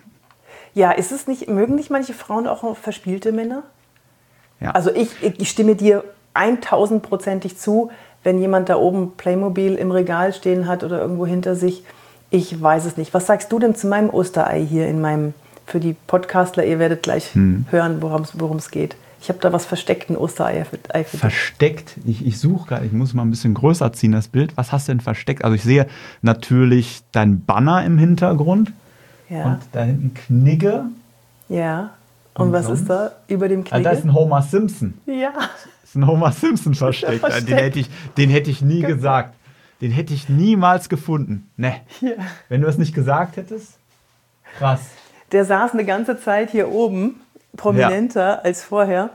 Ja, ist es nicht, mögen nicht manche Frauen auch verspielte Männer? Ja. Also ich, ich stimme dir eintausendprozentig zu, wenn jemand da oben Playmobil im Regal stehen hat oder irgendwo hinter sich. Ich weiß es nicht. Was sagst du denn zu meinem Osterei hier in meinem, für die Podcastler, ihr werdet gleich hm. hören, worum es geht. Ich habe da was versteckt, ein Osterei für, Ei für Versteckt? Ich, ich suche gerade, ich muss mal ein bisschen größer ziehen, das Bild. Was hast du denn versteckt? Also ich sehe natürlich dein Banner im Hintergrund. Ja. Und da hinten Knigge. Ja. Und, und was sonst? Ist da über dem Knigge? Ah, da ist ein Homer Simpson. Ja. Ein Homer Simpson versteckt. versteckt. Den hätte ich, den hätte ich nie Ge- gesagt. Den hätte ich niemals gefunden. Ne. Ja. Wenn du es nicht gesagt hättest, krass. Der saß eine ganze Zeit hier oben, prominenter ja. als vorher.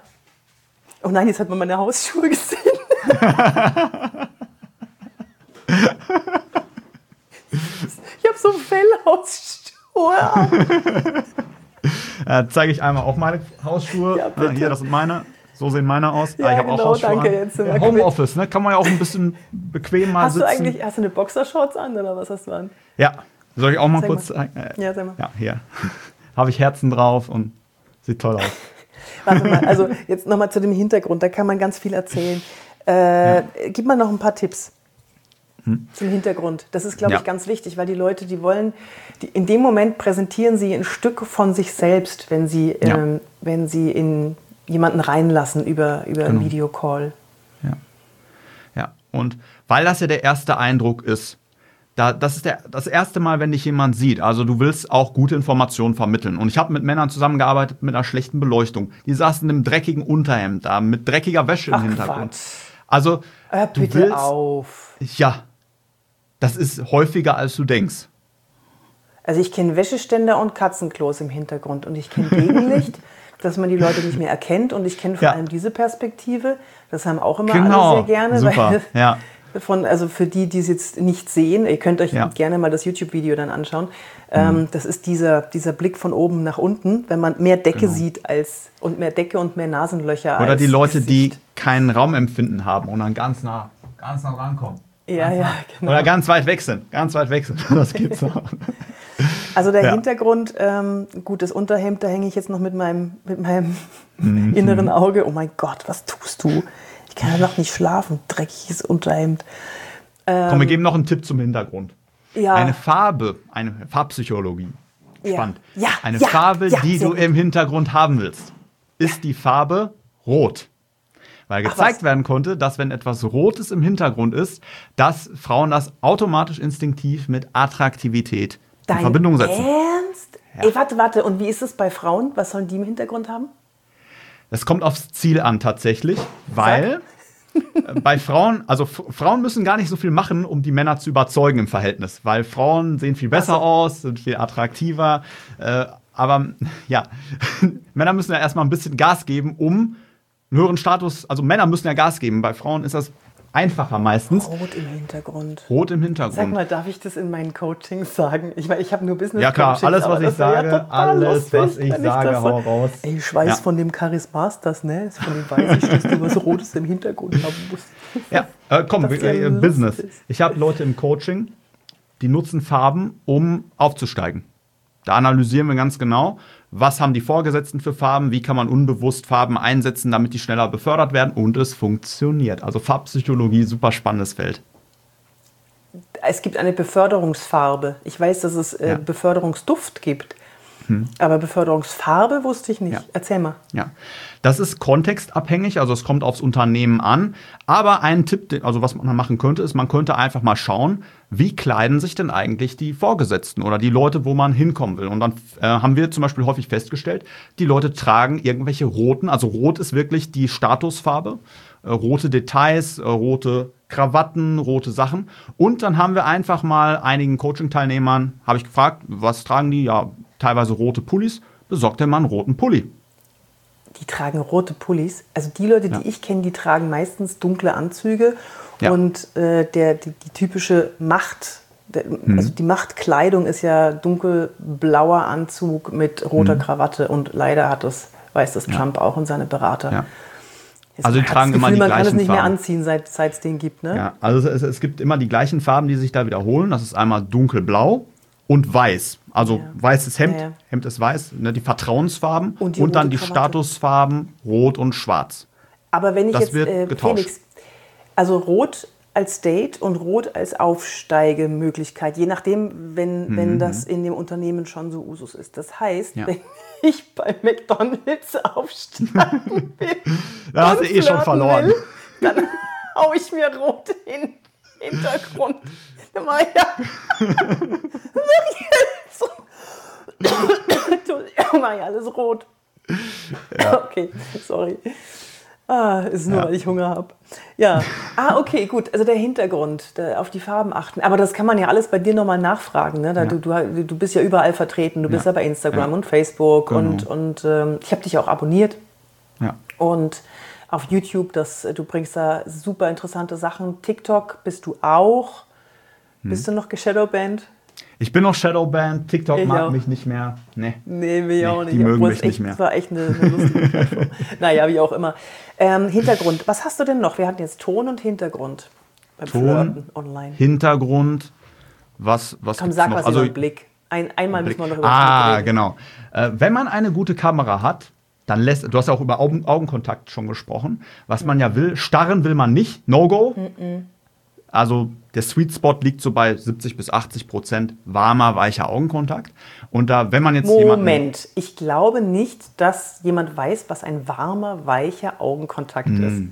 Oh nein, jetzt hat man meine Hausschuhe gesehen. Ich habe so Fellhausschuhe. äh, zeige ich einmal auch meine Hausschuhe. Ja, ah, hier, das sind meine. So sehen meine aus. Ja, ah, ich habe genau, auch Hausschuhe danke. an. Jetzt Ja, Homeoffice, ne? Kann man ja auch ein bisschen bequem mal hast sitzen. Du eigentlich, hast du eine Boxershorts an oder was hast du an? Ja. Soll ich auch mal sag kurz mal. zeigen? Äh, ja, sag mal. Ja, hier. Habe ich Herzen drauf und sieht toll aus. Warte mal, also jetzt nochmal zu dem Hintergrund. Da kann man ganz viel erzählen. Äh, ja. Gib mal noch ein paar Tipps. Hm? Zum Hintergrund. Das ist, glaube ja. ich, ganz wichtig, weil die Leute, die wollen, die, in dem Moment präsentieren sie ein Stück von sich selbst, wenn sie, ja. ähm, wenn sie in jemanden reinlassen über, über genau. einen Videocall. Ja. Ja, und weil das ja der erste Eindruck ist, Da, das ist der, das erste Mal, wenn dich jemand sieht. Also du willst auch gute Informationen vermitteln. Und ich habe mit Männern zusammengearbeitet mit einer schlechten Beleuchtung. Die saßen im dreckigen Unterhemd da, mit dreckiger Wäsche Ach, im Hintergrund. Quatsch. Also, Hör du bitte willst, auf. Ja, das ist häufiger, als du denkst. Also ich kenne Wäscheständer und Katzenklos im Hintergrund und ich kenne Gegenlicht, dass man die Leute nicht mehr erkennt und ich kenne vor Ja. allem diese Perspektive. Das haben auch immer Genau. alle sehr gerne. Super. Weil Ja. von, also für die, die es jetzt nicht sehen, ihr könnt euch Ja. gerne mal das YouTube-Video dann anschauen. Ähm, das ist dieser, dieser Blick von oben nach unten, wenn man mehr Decke Genau. sieht als und mehr Decke und mehr Nasenlöcher Oder als die Leute, Gesicht. die kein Raumempfinden haben und dann ganz nah, ganz nah rankommen. Ja, ja, genau. Oder ganz weit weg sind. Ganz weit weg sind. Das gibt's auch. Also der Ja. Hintergrund, ähm, gut, das Unterhemd, da hänge ich jetzt noch mit meinem, mit meinem inneren Auge. Oh mein Gott, was tust du? Ich kann ja noch nicht schlafen, dreckiges Unterhemd. Komm, wir geben noch einen Tipp zum Hintergrund. Ja, Eine Farbe, eine Farbpsychologie. Ja. Spannend. Ja, Eine ja, Farbe, ja, die sehr du gut. im Hintergrund haben willst, ist die Farbe Rot. Weil Ach, gezeigt was? werden konnte, dass wenn etwas Rotes im Hintergrund ist, dass Frauen das automatisch instinktiv mit Attraktivität in dein Verbindung setzen. Ernst? Ey, warte, warte. Und wie ist es bei Frauen? Was sollen die im Hintergrund haben? Das kommt aufs Ziel an tatsächlich, weil äh, bei Frauen, also F- Frauen müssen gar nicht so viel machen, um die Männer zu überzeugen im Verhältnis, weil Frauen sehen viel besser Ach so. aus, sind viel attraktiver, äh, aber ja, Männer müssen ja erstmal ein bisschen Gas geben, um einen höheren Status, also Männer müssen ja Gas geben, bei Frauen ist das einfacher meistens. Rot im Hintergrund. Rot im Hintergrund. Sag mal, darf ich das in meinen Coachings sagen? Ich meine, ich habe nur Business Ja, klar, Coachings, alles, was aber ich das wär ja sage, total alles, lustig, was ich wenn sage, das so- hau raus. Ey, ich weiß Ja. von dem Charismasters, ne? Von dem weiß ich, dass du was Rotes im Hintergrund haben musst. Ja, äh, komm, Das ist ja äh, lustig. Business. Ich habe Leute im Coaching, die nutzen Farben, um aufzusteigen. Da analysieren wir ganz genau, was haben die Vorgesetzten für Farben, wie kann man unbewusst Farben einsetzen, damit die schneller befördert werden und es funktioniert. Also Farbpsychologie, super spannendes Feld. Es gibt eine Beförderungsfarbe. Ich weiß, dass es äh, Ja. Beförderungsduft gibt. Aber Beförderungsfarbe wusste ich nicht. Ja. Erzähl mal. Ja, das ist kontextabhängig, also es kommt aufs Unternehmen an. Aber ein Tipp, den- also was man machen könnte, ist, man könnte einfach mal schauen, wie kleiden sich denn eigentlich die Vorgesetzten oder die Leute, wo man hinkommen will. Und dann äh, haben wir zum Beispiel häufig festgestellt, die Leute tragen irgendwelche roten, also rot ist wirklich die Statusfarbe, äh, rote Details, äh, rote Krawatten, rote Sachen. Und dann haben wir einfach mal einigen Coaching-Teilnehmern, habe ich gefragt, was tragen die? Ja, teilweise rote Pullis. Besorgt der Mann einen roten Pulli. Die tragen rote Pullis. Also die Leute, Ja. die ich kenne, die tragen meistens dunkle Anzüge. Ja. Und äh, der, die, die typische Macht, der, Mhm. also die Machtkleidung ist ja dunkelblauer Anzug mit roter Mhm. Krawatte. Und leider hat das, weiß das Ja. Trump auch und seine Berater. Ja. Jetzt Also die man hat tragen das immer Gefühl, die man kann es gleichen nicht mehr Farben. anziehen, seit es den gibt. Ne? Ja, also es, es gibt immer die gleichen Farben, die sich da wiederholen. Das ist einmal dunkelblau und weiß. Also Ja. weißes Hemd, Ja, ja. Hemd ist weiß, ne, die Vertrauensfarben Und die und dann rote die Krawatte. Statusfarben rot und schwarz. Aber wenn ich Das jetzt, wird äh, getauscht. Felix, also rot als Date und rot als Aufsteigemöglichkeit, je nachdem, wenn, wenn das in dem Unternehmen schon so Usus ist. Das heißt, Mhm. Ja. wenn ich bei McDonalds aufsteigen will, Da hast und du eh schon flirten verloren. will, dann hau ich mir rot in den Hintergrund. Dann mach ich ja, mach ich alles, Entschuldigung, mach ich alles rot. Okay, sorry. Ah, ist nur, Ja. weil ich Hunger habe. Ja. Ah, okay, gut. Also der Hintergrund, der, auf die Farben achten. Aber das kann man ja alles bei dir nochmal nachfragen. Ne? Da, Ja. du, du, du bist ja überall vertreten. Du bist ja Ja. bei Instagram Ja. und Facebook. Genau. Und, und ähm, ich habe dich auch abonniert. Ja. Und auf YouTube, das, du bringst da super interessante Sachen. TikTok bist du auch. Hm. Bist du noch geshadowbanned? Ich bin noch Shadowband, TikTok Ich mag auch. mich nicht mehr. Nee. Nee, mich Nee, auch nicht. die mögen Obwohl mich es echt, nicht mehr. Es war echt eine, eine lustige Plattform. Naja, wie auch immer. Ähm, Hintergrund. Was hast du denn noch? Wir hatten jetzt Ton und Hintergrund beim Ton, Flirten online. Hintergrund, was, was Komm, gibt's sag noch? was Also, über den Blick. Ein, einmal müssen wir noch über den ah, Blick reden. genau. Äh, wenn man eine gute Kamera hat, dann lässt, du hast ja auch über Augen, Augenkontakt schon gesprochen, was man ja will, starren will man nicht, No-Go. Also der Sweet Spot liegt so bei siebzig bis achtzig Prozent warmer, weicher Augenkontakt. Und da, wenn man jetzt jemanden... Moment, ich glaube nicht, dass jemand weiß, was ein warmer, weicher Augenkontakt ist.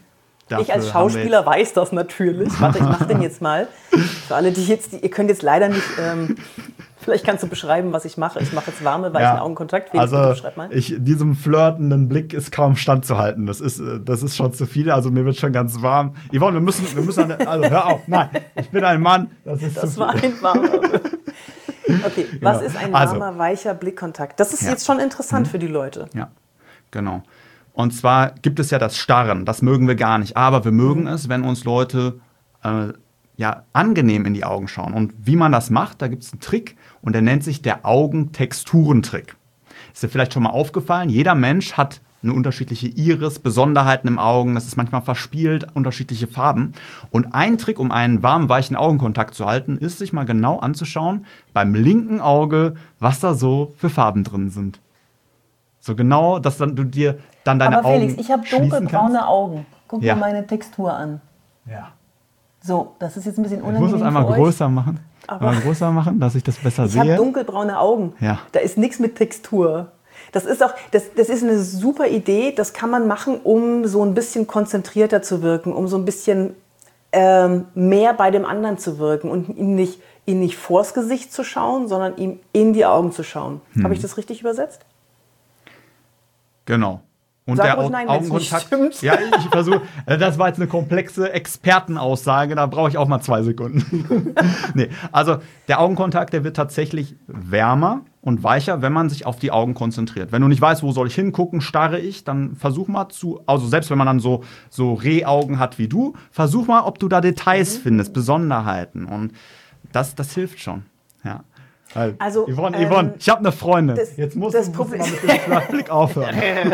Dafür ich als Schauspieler weiß das natürlich. Warte, ich mach den jetzt mal. Für alle, die jetzt, die, ihr könnt jetzt leider nicht, ähm, vielleicht kannst du beschreiben, was ich mache. Ich mache jetzt warme, weichen ja. Augenkontakt. Felix, also, bitte beschreib mal. Ich, diesem flirtenden Blick ist kaum standzuhalten. Das ist, das ist schon zu viel. Also mir wird schon ganz warm. Yvonne, wir müssen, wir müssen, eine, also hör auf. Nein, ich bin ein Mann. Das ist Das zu war viel. ein warmer. Okay, Genau. was ist ein Also, warmer, weicher Blickkontakt? Das ist ja. jetzt schon interessant Mhm. für die Leute. Ja, genau. Und zwar gibt es ja das Starren, das mögen wir gar nicht. Aber wir mögen mhm. es, wenn uns Leute äh, ja, angenehm in die Augen schauen. Und wie man das macht, da gibt es einen Trick und der nennt sich der Augentexturentrick. Ist dir vielleicht schon mal aufgefallen, jeder Mensch hat eine unterschiedliche Iris, Besonderheiten im Augen, das ist manchmal verspielt, unterschiedliche Farben. Und ein Trick, um einen warmen, weichen Augenkontakt zu halten, ist, sich mal genau anzuschauen, beim linken Auge, was da so für Farben drin sind. So genau, dass dann du dir dann deine Aber Augen Felix, ich habe schließen dunkelbraune kannst. Augen. Guck Ja. mal meine Textur an. Ja. So, das ist jetzt ein bisschen Ich unangenehm muss es einmal für euch. größer machen, Aber- einmal größer machen, dass ich das besser Ich habe sehe. dunkelbraune Augen. Ja. Da ist nichts mit Textur. Das ist auch, das, das ist eine super Idee. Das kann man machen, um so ein bisschen konzentrierter zu wirken, um so ein bisschen ähm, mehr bei dem anderen zu wirken und ihm nicht, ihm nicht vors Gesicht zu schauen, sondern ihm in die Augen zu schauen. Hm. Habe ich das richtig übersetzt? Genau. Und Sag der ruhig Au- nein, wenn's nicht Augenkontakt. stimmt. Ja, ich versuche. Das war jetzt eine komplexe Expertenaussage, da brauche ich auch mal zwei Sekunden. Nee, also der Augenkontakt, der wird tatsächlich wärmer und weicher, wenn man sich auf die Augen konzentriert. Wenn du nicht weißt, wo soll ich hingucken, starre ich, dann versuch mal zu, also selbst wenn man dann so, so Rehaugen hat wie du, versuch mal, ob du da Details Mhm. findest, Besonderheiten. Und das, das hilft schon. Ja. Weil, Also, Yvonne, ähm, Yvonne, ich habe eine Freundin. das- Jetzt musst das du musst du Problem- mal mit dem Flirtblick aufhören.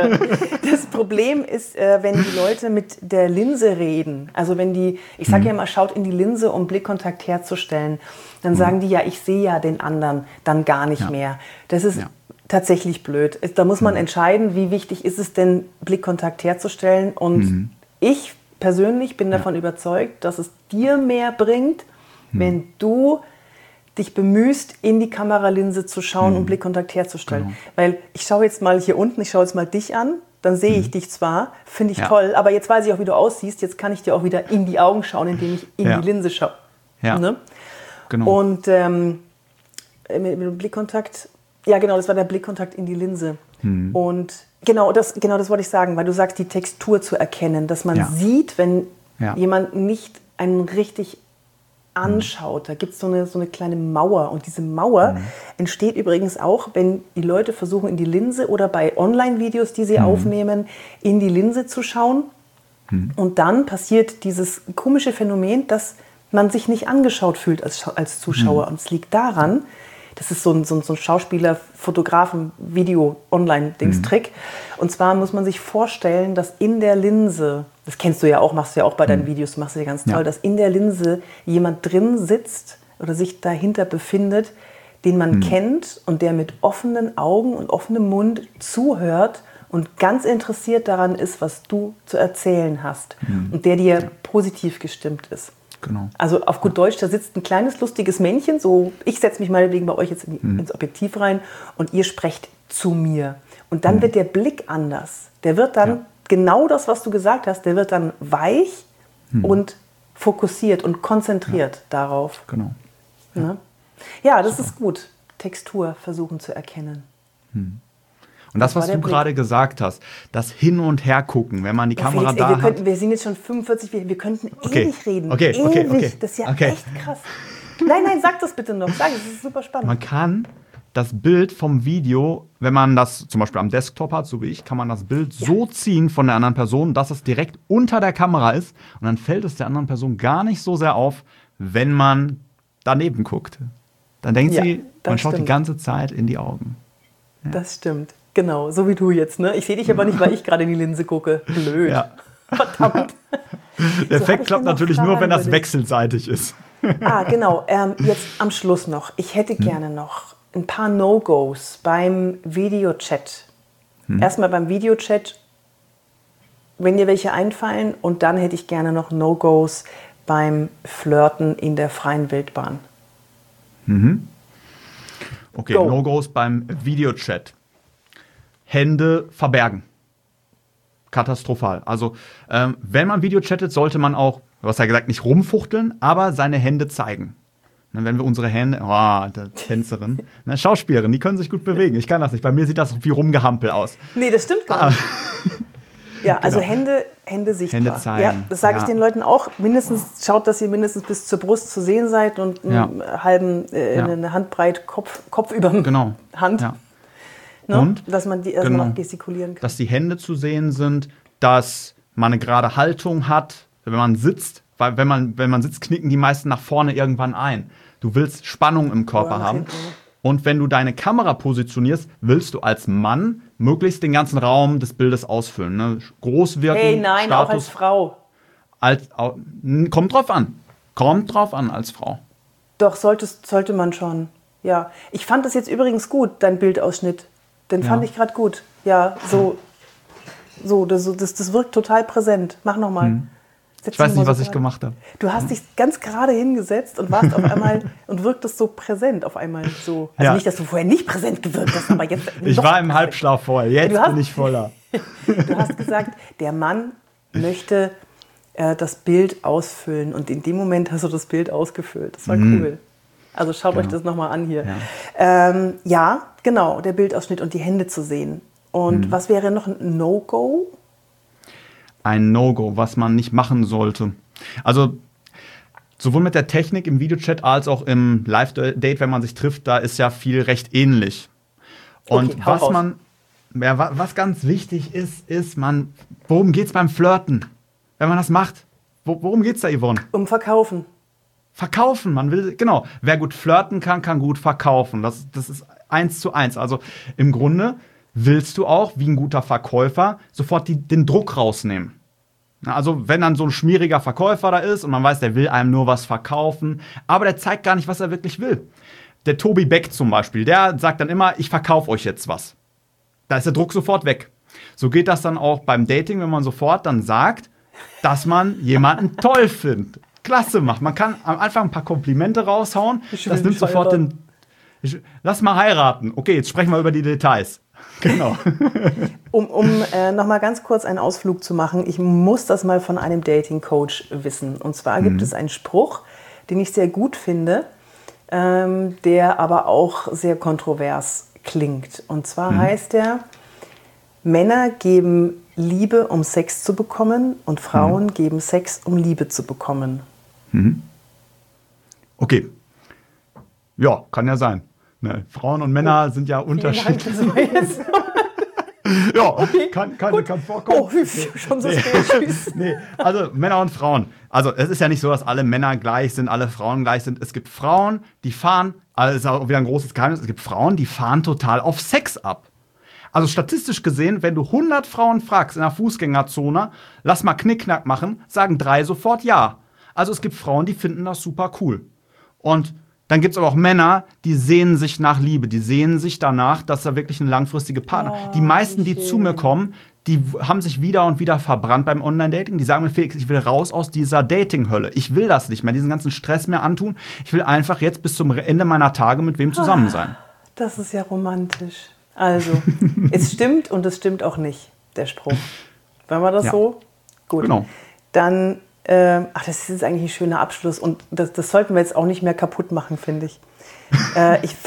Das Problem ist, äh, wenn die Leute mit der Linse reden, also wenn die, ich sage ja immer, schaut in die Linse, um Blickkontakt herzustellen, dann sagen die ja, ich sehe ja den anderen dann gar nicht Ja. mehr. Das ist Ja. tatsächlich blöd. Da muss man entscheiden, wie wichtig ist es denn, Blickkontakt herzustellen. Und ich persönlich bin davon überzeugt, dass es dir mehr bringt, wenn du dich bemühst, in die Kameralinse zu schauen und Blickkontakt herzustellen. Genau. Weil ich schaue jetzt mal hier unten, ich schaue jetzt mal dich an, dann sehe ich dich zwar, finde ich Ja. toll, aber jetzt weiß ich auch, wie du aussiehst, jetzt kann ich dir auch wieder in die Augen schauen, indem ich in Ja. die Linse schaue. Ja. Ne? Genau. Und ähm, mit, mit dem Blickkontakt, ja genau, das war der Blickkontakt in die Linse. Hm. Und genau das, genau das wollte ich sagen, weil du sagst, die Textur zu erkennen, dass man Ja. sieht, wenn Ja. jemand nicht einen richtig anschaut. Da gibt es so eine, so eine kleine Mauer. Und diese Mauer entsteht übrigens auch, wenn die Leute versuchen, in die Linse oder bei Online-Videos, die sie aufnehmen, in die Linse zu schauen. Und dann passiert dieses komische Phänomen, dass man sich nicht angeschaut fühlt als, Schau- als Zuschauer. Und es liegt daran, das ist so ein, so ein, so ein Schauspieler, Fotografen, Video, Online-Dings-Trick. Und zwar muss man sich vorstellen, dass in der Linse, das kennst du ja auch, machst du ja auch bei deinen Videos, machst du ja ganz toll, Ja. dass in der Linse jemand drin sitzt oder sich dahinter befindet, den man kennt und der mit offenen Augen und offenem Mund zuhört und ganz interessiert daran ist, was du zu erzählen hast. Und der dir positiv gestimmt ist. Genau. Also auf gut Deutsch, da sitzt ein kleines, lustiges Männchen, so ich setze mich meinetwegen bei euch jetzt in die, ins Objektiv rein und ihr sprecht zu mir. Und dann wird der Blick anders. Der wird dann, Ja. genau das, was du gesagt hast, der wird dann weich und fokussiert und konzentriert darauf. Genau. Ne? Ja, das ist gut. Textur versuchen zu erkennen. Und das, war was der du Blick. gerade gesagt hast, das Hin- und Hergucken, wenn man die Ja, Kamera Felix, ey, da wir, hat. könnten, wir sind jetzt schon fünfundvierzig, wir, wir könnten Okay. ewig reden. Okay, ewig. okay, okay. Das ist ja Okay. echt krass. Nein, nein, sag das bitte noch. Sag es, das ist super spannend. Man kann das Bild vom Video, wenn man das zum Beispiel am Desktop hat, so wie ich, kann man das Bild so ziehen von der anderen Person, dass es direkt unter der Kamera ist. Und dann fällt es der anderen Person gar nicht so sehr auf, wenn man daneben guckt. Dann denkt Ja, sie, das man schaut die stimmt. ganze Zeit in die Augen. Das stimmt. Genau, so wie du jetzt. Ne? Ich sehe dich aber nicht, weil ich gerade in die Linse gucke. Blöd. Ja. Verdammt. Der So, hab Effekt ich klappt denn noch natürlich nur, Fragen wenn das über dich? wechselseitig ist. Ah, genau. Ähm, jetzt am Schluss noch. Ich hätte gerne noch ein paar No-Gos beim Videochat. Erstmal beim Videochat, wenn dir welche einfallen. Und dann hätte ich gerne noch No-Gos beim Flirten in der freien Wildbahn. Okay, Go. No-Gos beim Videochat. Hände verbergen. katastrophal. Also, ähm, wenn man Video chattet, sollte man auch, du hast ja gesagt, nicht rumfuchteln, aber seine Hände zeigen. Ne, wenn wir unsere Hände, oh, der Tänzerin, ne, Schauspielerin, die können sich gut bewegen. Ich kann das nicht. Bei mir sieht das wie Rumgehampel aus. Nee, das stimmt gar nicht. Ja, also Genau. Hände, Hände sichtbar. Hände zeigen. Ja, das sage ich Ja. den Leuten auch. Mindestens schaut, dass ihr mindestens bis zur Brust zu sehen seid und Ja. einen halben, äh, Ja. eine Handbreit Kopf, Kopf über Genau. Hand. Ja. Ne? Und? Dass man, die, dass Genau. man auch gestikulieren kann. Dass die Hände zu sehen sind, dass man eine gerade Haltung hat, wenn man sitzt. Weil wenn man, wenn man sitzt, knicken die meisten nach vorne irgendwann ein. Du willst Spannung im Körper Oder nach haben. hinten. Und wenn du deine Kamera positionierst, willst du als Mann möglichst den ganzen Raum des Bildes ausfüllen. Ne? Groß wirken, Hey, nein, Status, auch als Frau. als, au, n- kommt drauf an. Kommt drauf an als Frau. Doch, solltest, sollte man schon. Ja. Ich fand das jetzt übrigens gut, dein Bildausschnitt. Den Ja. fand ich gerade gut. Ja, so, so das, das, das wirkt total präsent. Mach nochmal. Hm. Ich weiß nicht, was ich gemacht habe. Du hast dich ganz gerade hingesetzt und warst auf einmal und wirktest so präsent auf einmal so. Also Ja. nicht, dass du vorher nicht präsent gewirkt hast, aber jetzt Ich noch war im präsent. Halbschlaf vorher. Jetzt Du hast- bin ich voller. Du hast gesagt, der Mann möchte äh, das Bild ausfüllen und in dem Moment hast du das Bild ausgefüllt. Das war cool. Also schaut euch Genau. das nochmal an hier. Ja. Ja. Ähm, ja, genau, der Bildausschnitt und die Hände zu sehen. Und was wäre noch ein No-Go? Ein No-Go, was man nicht machen sollte. Also sowohl mit der Technik im Videochat als auch im Live-Date, wenn man sich trifft, da ist ja viel recht ähnlich. Und Okay, hau was raus. man, ja, wa- was ganz wichtig ist, ist man, worum geht's beim Flirten? Wenn man das macht, wo, worum geht's da, Yvonne? Um Verkaufen. Verkaufen, man will, genau. Wer gut flirten kann, kann gut verkaufen. Das, das ist eins zu eins. Also im Grunde willst du auch, wie ein guter Verkäufer, sofort die, den Druck rausnehmen. Na, also wenn dann so ein schmieriger Verkäufer da ist und man weiß, der will einem nur was verkaufen, aber der zeigt gar nicht, was er wirklich will. Der Tobi Beck zum Beispiel, der sagt dann immer, ich verkaufe euch jetzt was. Da ist der Druck sofort weg. So geht das dann auch beim Dating, wenn man sofort dann sagt, dass man jemanden toll findet. Klasse macht. Man kann am Anfang ein paar Komplimente raushauen. Ich Das will nimmt dich sofort heiraten. den. Ich, lass mal heiraten. Okay, jetzt sprechen wir über die Details. Genau. Um, um äh, nochmal ganz kurz einen Ausflug zu machen, ich muss das mal von einem Dating-Coach wissen. Und zwar gibt es einen Spruch, den ich sehr gut finde, ähm, der aber auch sehr kontrovers klingt. Und zwar heißt der, Männer geben Liebe, um Sex zu bekommen und Frauen geben Sex, um Liebe zu bekommen. Okay. Ja, kann ja sein. Ne, Frauen und Männer sind ja unterschiedlich. Das war jetzt- Ja, kann, kann, kann vorkommen. Oh, schon so spät. Tschüss. Nee, also Männer und Frauen. Also es ist ja nicht so, dass alle Männer gleich sind, alle Frauen gleich sind. Es gibt Frauen, die fahren, also ist auch wieder ein großes Geheimnis, es gibt Frauen, die fahren total auf Sex ab. Also statistisch gesehen, wenn du hundert Frauen fragst in der Fußgängerzone, lass mal Knickknack machen, sagen drei sofort ja. Also es gibt Frauen, die finden das super cool. Und dann gibt es aber auch Männer, die sehnen sich nach Liebe, die sehnen sich danach, dass da wirklich ein langfristiger Partner. Oh, die meisten, wie die schön. zu mir kommen, die w- haben sich wieder und wieder verbrannt beim Online-Dating. Die sagen mir, Felix, ich will raus aus dieser Dating-Hölle. Ich will das nicht mehr, diesen ganzen Stress mehr antun. Ich will einfach jetzt bis zum Ende meiner Tage mit wem zusammen sein. Das ist ja romantisch. Also, es stimmt und es stimmt auch nicht, der Spruch. Wenn wir das Ja. so? Gut. Genau. Dann, ähm, ach, das ist jetzt eigentlich ein schöner Abschluss und das, das sollten wir jetzt auch nicht mehr kaputt machen, finde ich. äh, ich.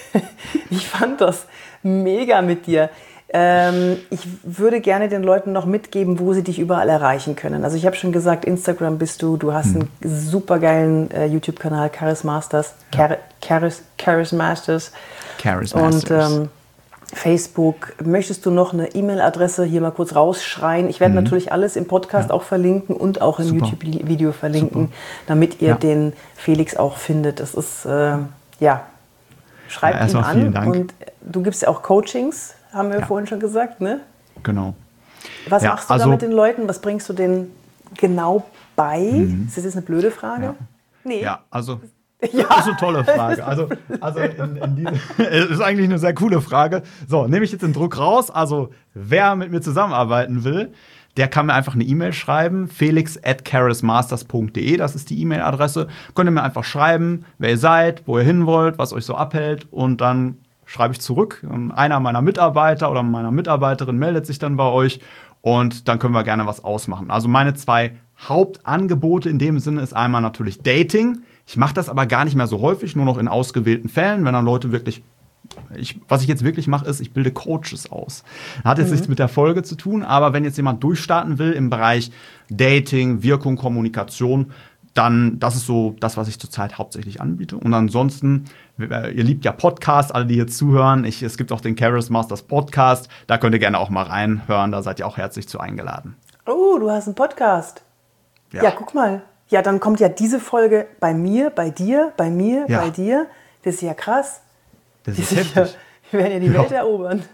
Ich fand das mega mit dir. Ähm, ich würde gerne den Leuten noch mitgeben, wo sie dich überall erreichen können. Also ich habe schon gesagt, Instagram bist du, du hast einen supergeilen äh, YouTube-Kanal, Charis Masters, Char Charis, Charis Masters. Charis Und Masters. ähm, Facebook. Möchtest du noch eine E-Mail-Adresse hier mal kurz rausschreien? Ich werde natürlich alles im Podcast auch verlinken und auch im Super. YouTube-Video verlinken, damit ihr Ja. den Felix auch findet. Das ist, äh, ja, schreibt Ja, ihn erstmal an. vielen Dank. Und du gibst ja auch Coachings, haben wir Ja. vorhin schon gesagt, ne? Genau. Was Ja, machst du also- da mit den Leuten? Was bringst du denen genau bei? Ist das jetzt eine blöde Frage? Ja. Nee. Ja, also Ja. das ist eine tolle Frage. Also, also in, in diese, es ist eigentlich eine sehr coole Frage. So, nehme ich jetzt den Druck raus. Also, wer mit mir zusammenarbeiten will, der kann mir einfach eine E-Mail schreiben. felix at charismasters punkt de, das ist die E-Mail-Adresse. Könnt ihr mir einfach schreiben, wer ihr seid, wo ihr hin wollt, was euch so abhält. Und dann schreibe ich zurück. Einer meiner Mitarbeiter oder meiner Mitarbeiterin meldet sich dann bei euch. und dann können wir gerne was ausmachen. Also meine zwei Hauptangebote in dem Sinne ist einmal natürlich Dating. Ich mache das aber gar nicht mehr so häufig, nur noch in ausgewählten Fällen, wenn dann Leute wirklich, ich, was ich jetzt wirklich mache, ist, ich bilde Coaches aus. Hat jetzt mhm. nichts mit der Folge zu tun, aber wenn jetzt jemand durchstarten will im Bereich Dating, Wirkung, Kommunikation, dann, das ist so das, was ich zurzeit hauptsächlich anbiete. Und ansonsten, ihr liebt ja Podcasts, alle, die hier zuhören. Ich, es gibt auch den Charis Masters Podcast. Da könnt ihr gerne auch mal reinhören. Da seid ihr auch herzlich zu eingeladen. Oh, du hast einen Podcast. Ja, ja guck mal. Ja, dann kommt ja diese Folge bei mir, bei dir, bei mir, ja. bei dir. Das ist ja krass. Das ist heftig. Ja, wir werden ja die ja. Welt erobern.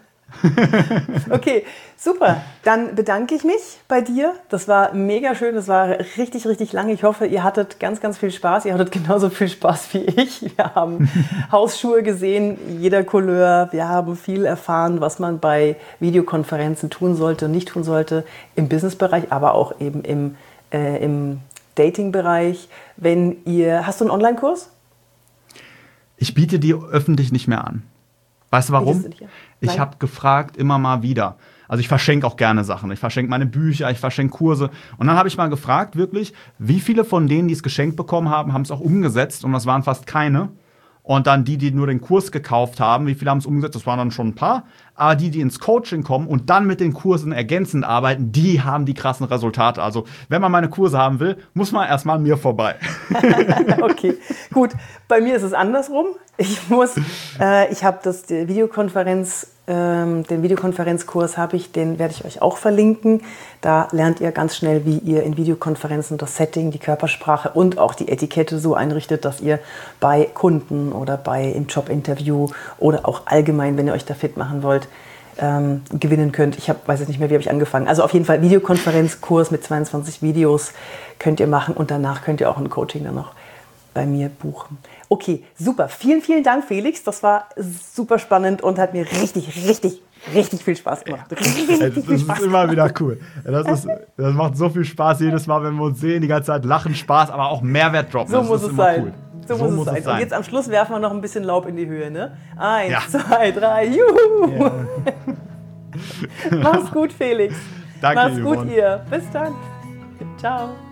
Okay, super. Dann bedanke ich mich bei dir. Das war mega schön. Das war richtig, richtig lang. Ich hoffe, ihr hattet ganz, ganz viel Spaß. Ihr hattet genauso viel Spaß wie ich. Wir haben Hausschuhe gesehen, jeder Couleur. Wir haben viel erfahren, was man bei Videokonferenzen tun sollte und nicht tun sollte. Im Businessbereich, aber auch eben im, äh, im Dating-Bereich. Wenn ihr, hast du einen Online-Kurs? Ich biete die öffentlich nicht mehr an. Weißt du warum? Ich habe gefragt immer mal wieder. Also ich verschenke auch gerne Sachen. Ich verschenke meine Bücher, ich verschenke Kurse. Und dann habe ich mal gefragt, wirklich, wie viele von denen, die es geschenkt bekommen haben, haben es auch umgesetzt? Und das waren fast keine. Und dann die, die nur den Kurs gekauft haben, wie viele haben es umgesetzt? Das waren dann schon ein paar. Aber die, die ins Coaching kommen und dann mit den Kursen ergänzend arbeiten, die haben die krassen Resultate. Also wenn man meine Kurse haben will, muss man erstmal an mir vorbei. Okay, gut. Bei mir ist es andersrum. Ich muss, äh, ich habe das die Videokonferenz, ähm, den Videokonferenzkurs habe ich, den werde ich euch auch verlinken. Da lernt ihr ganz schnell, wie ihr in Videokonferenzen das Setting, die Körpersprache und auch die Etikette so einrichtet, dass ihr bei Kunden oder bei im Jobinterview oder auch allgemein, wenn ihr euch da fit machen wollt, ähm, gewinnen könnt. Ich hab, weiß jetzt nicht mehr, wie habe ich angefangen. Also auf jeden Fall Videokonferenzkurs mit zweiundzwanzig Videos könnt ihr machen und danach könnt ihr auch ein Coaching dann noch bei mir buchen. Okay, super. Vielen, vielen Dank, Felix. Das war super spannend und hat mir richtig, richtig, richtig viel Spaß gemacht. Richtig, richtig das viel ist Spaß immer wieder cool. Das, ist, das macht so viel Spaß jedes Mal, wenn wir uns sehen, die ganze Zeit lachen, Spaß, aber auch Mehrwert droppen. So das muss ist es immer sein. Cool. So, so muss, muss es, sein. es sein. Und jetzt am Schluss werfen wir noch ein bisschen Laub in die Höhe, ne? Eins, ja. zwei, drei, juhu! Ja. Mach's gut, Felix. Danke, Mach's gut, Yvonne. ihr. Bis dann. Ciao.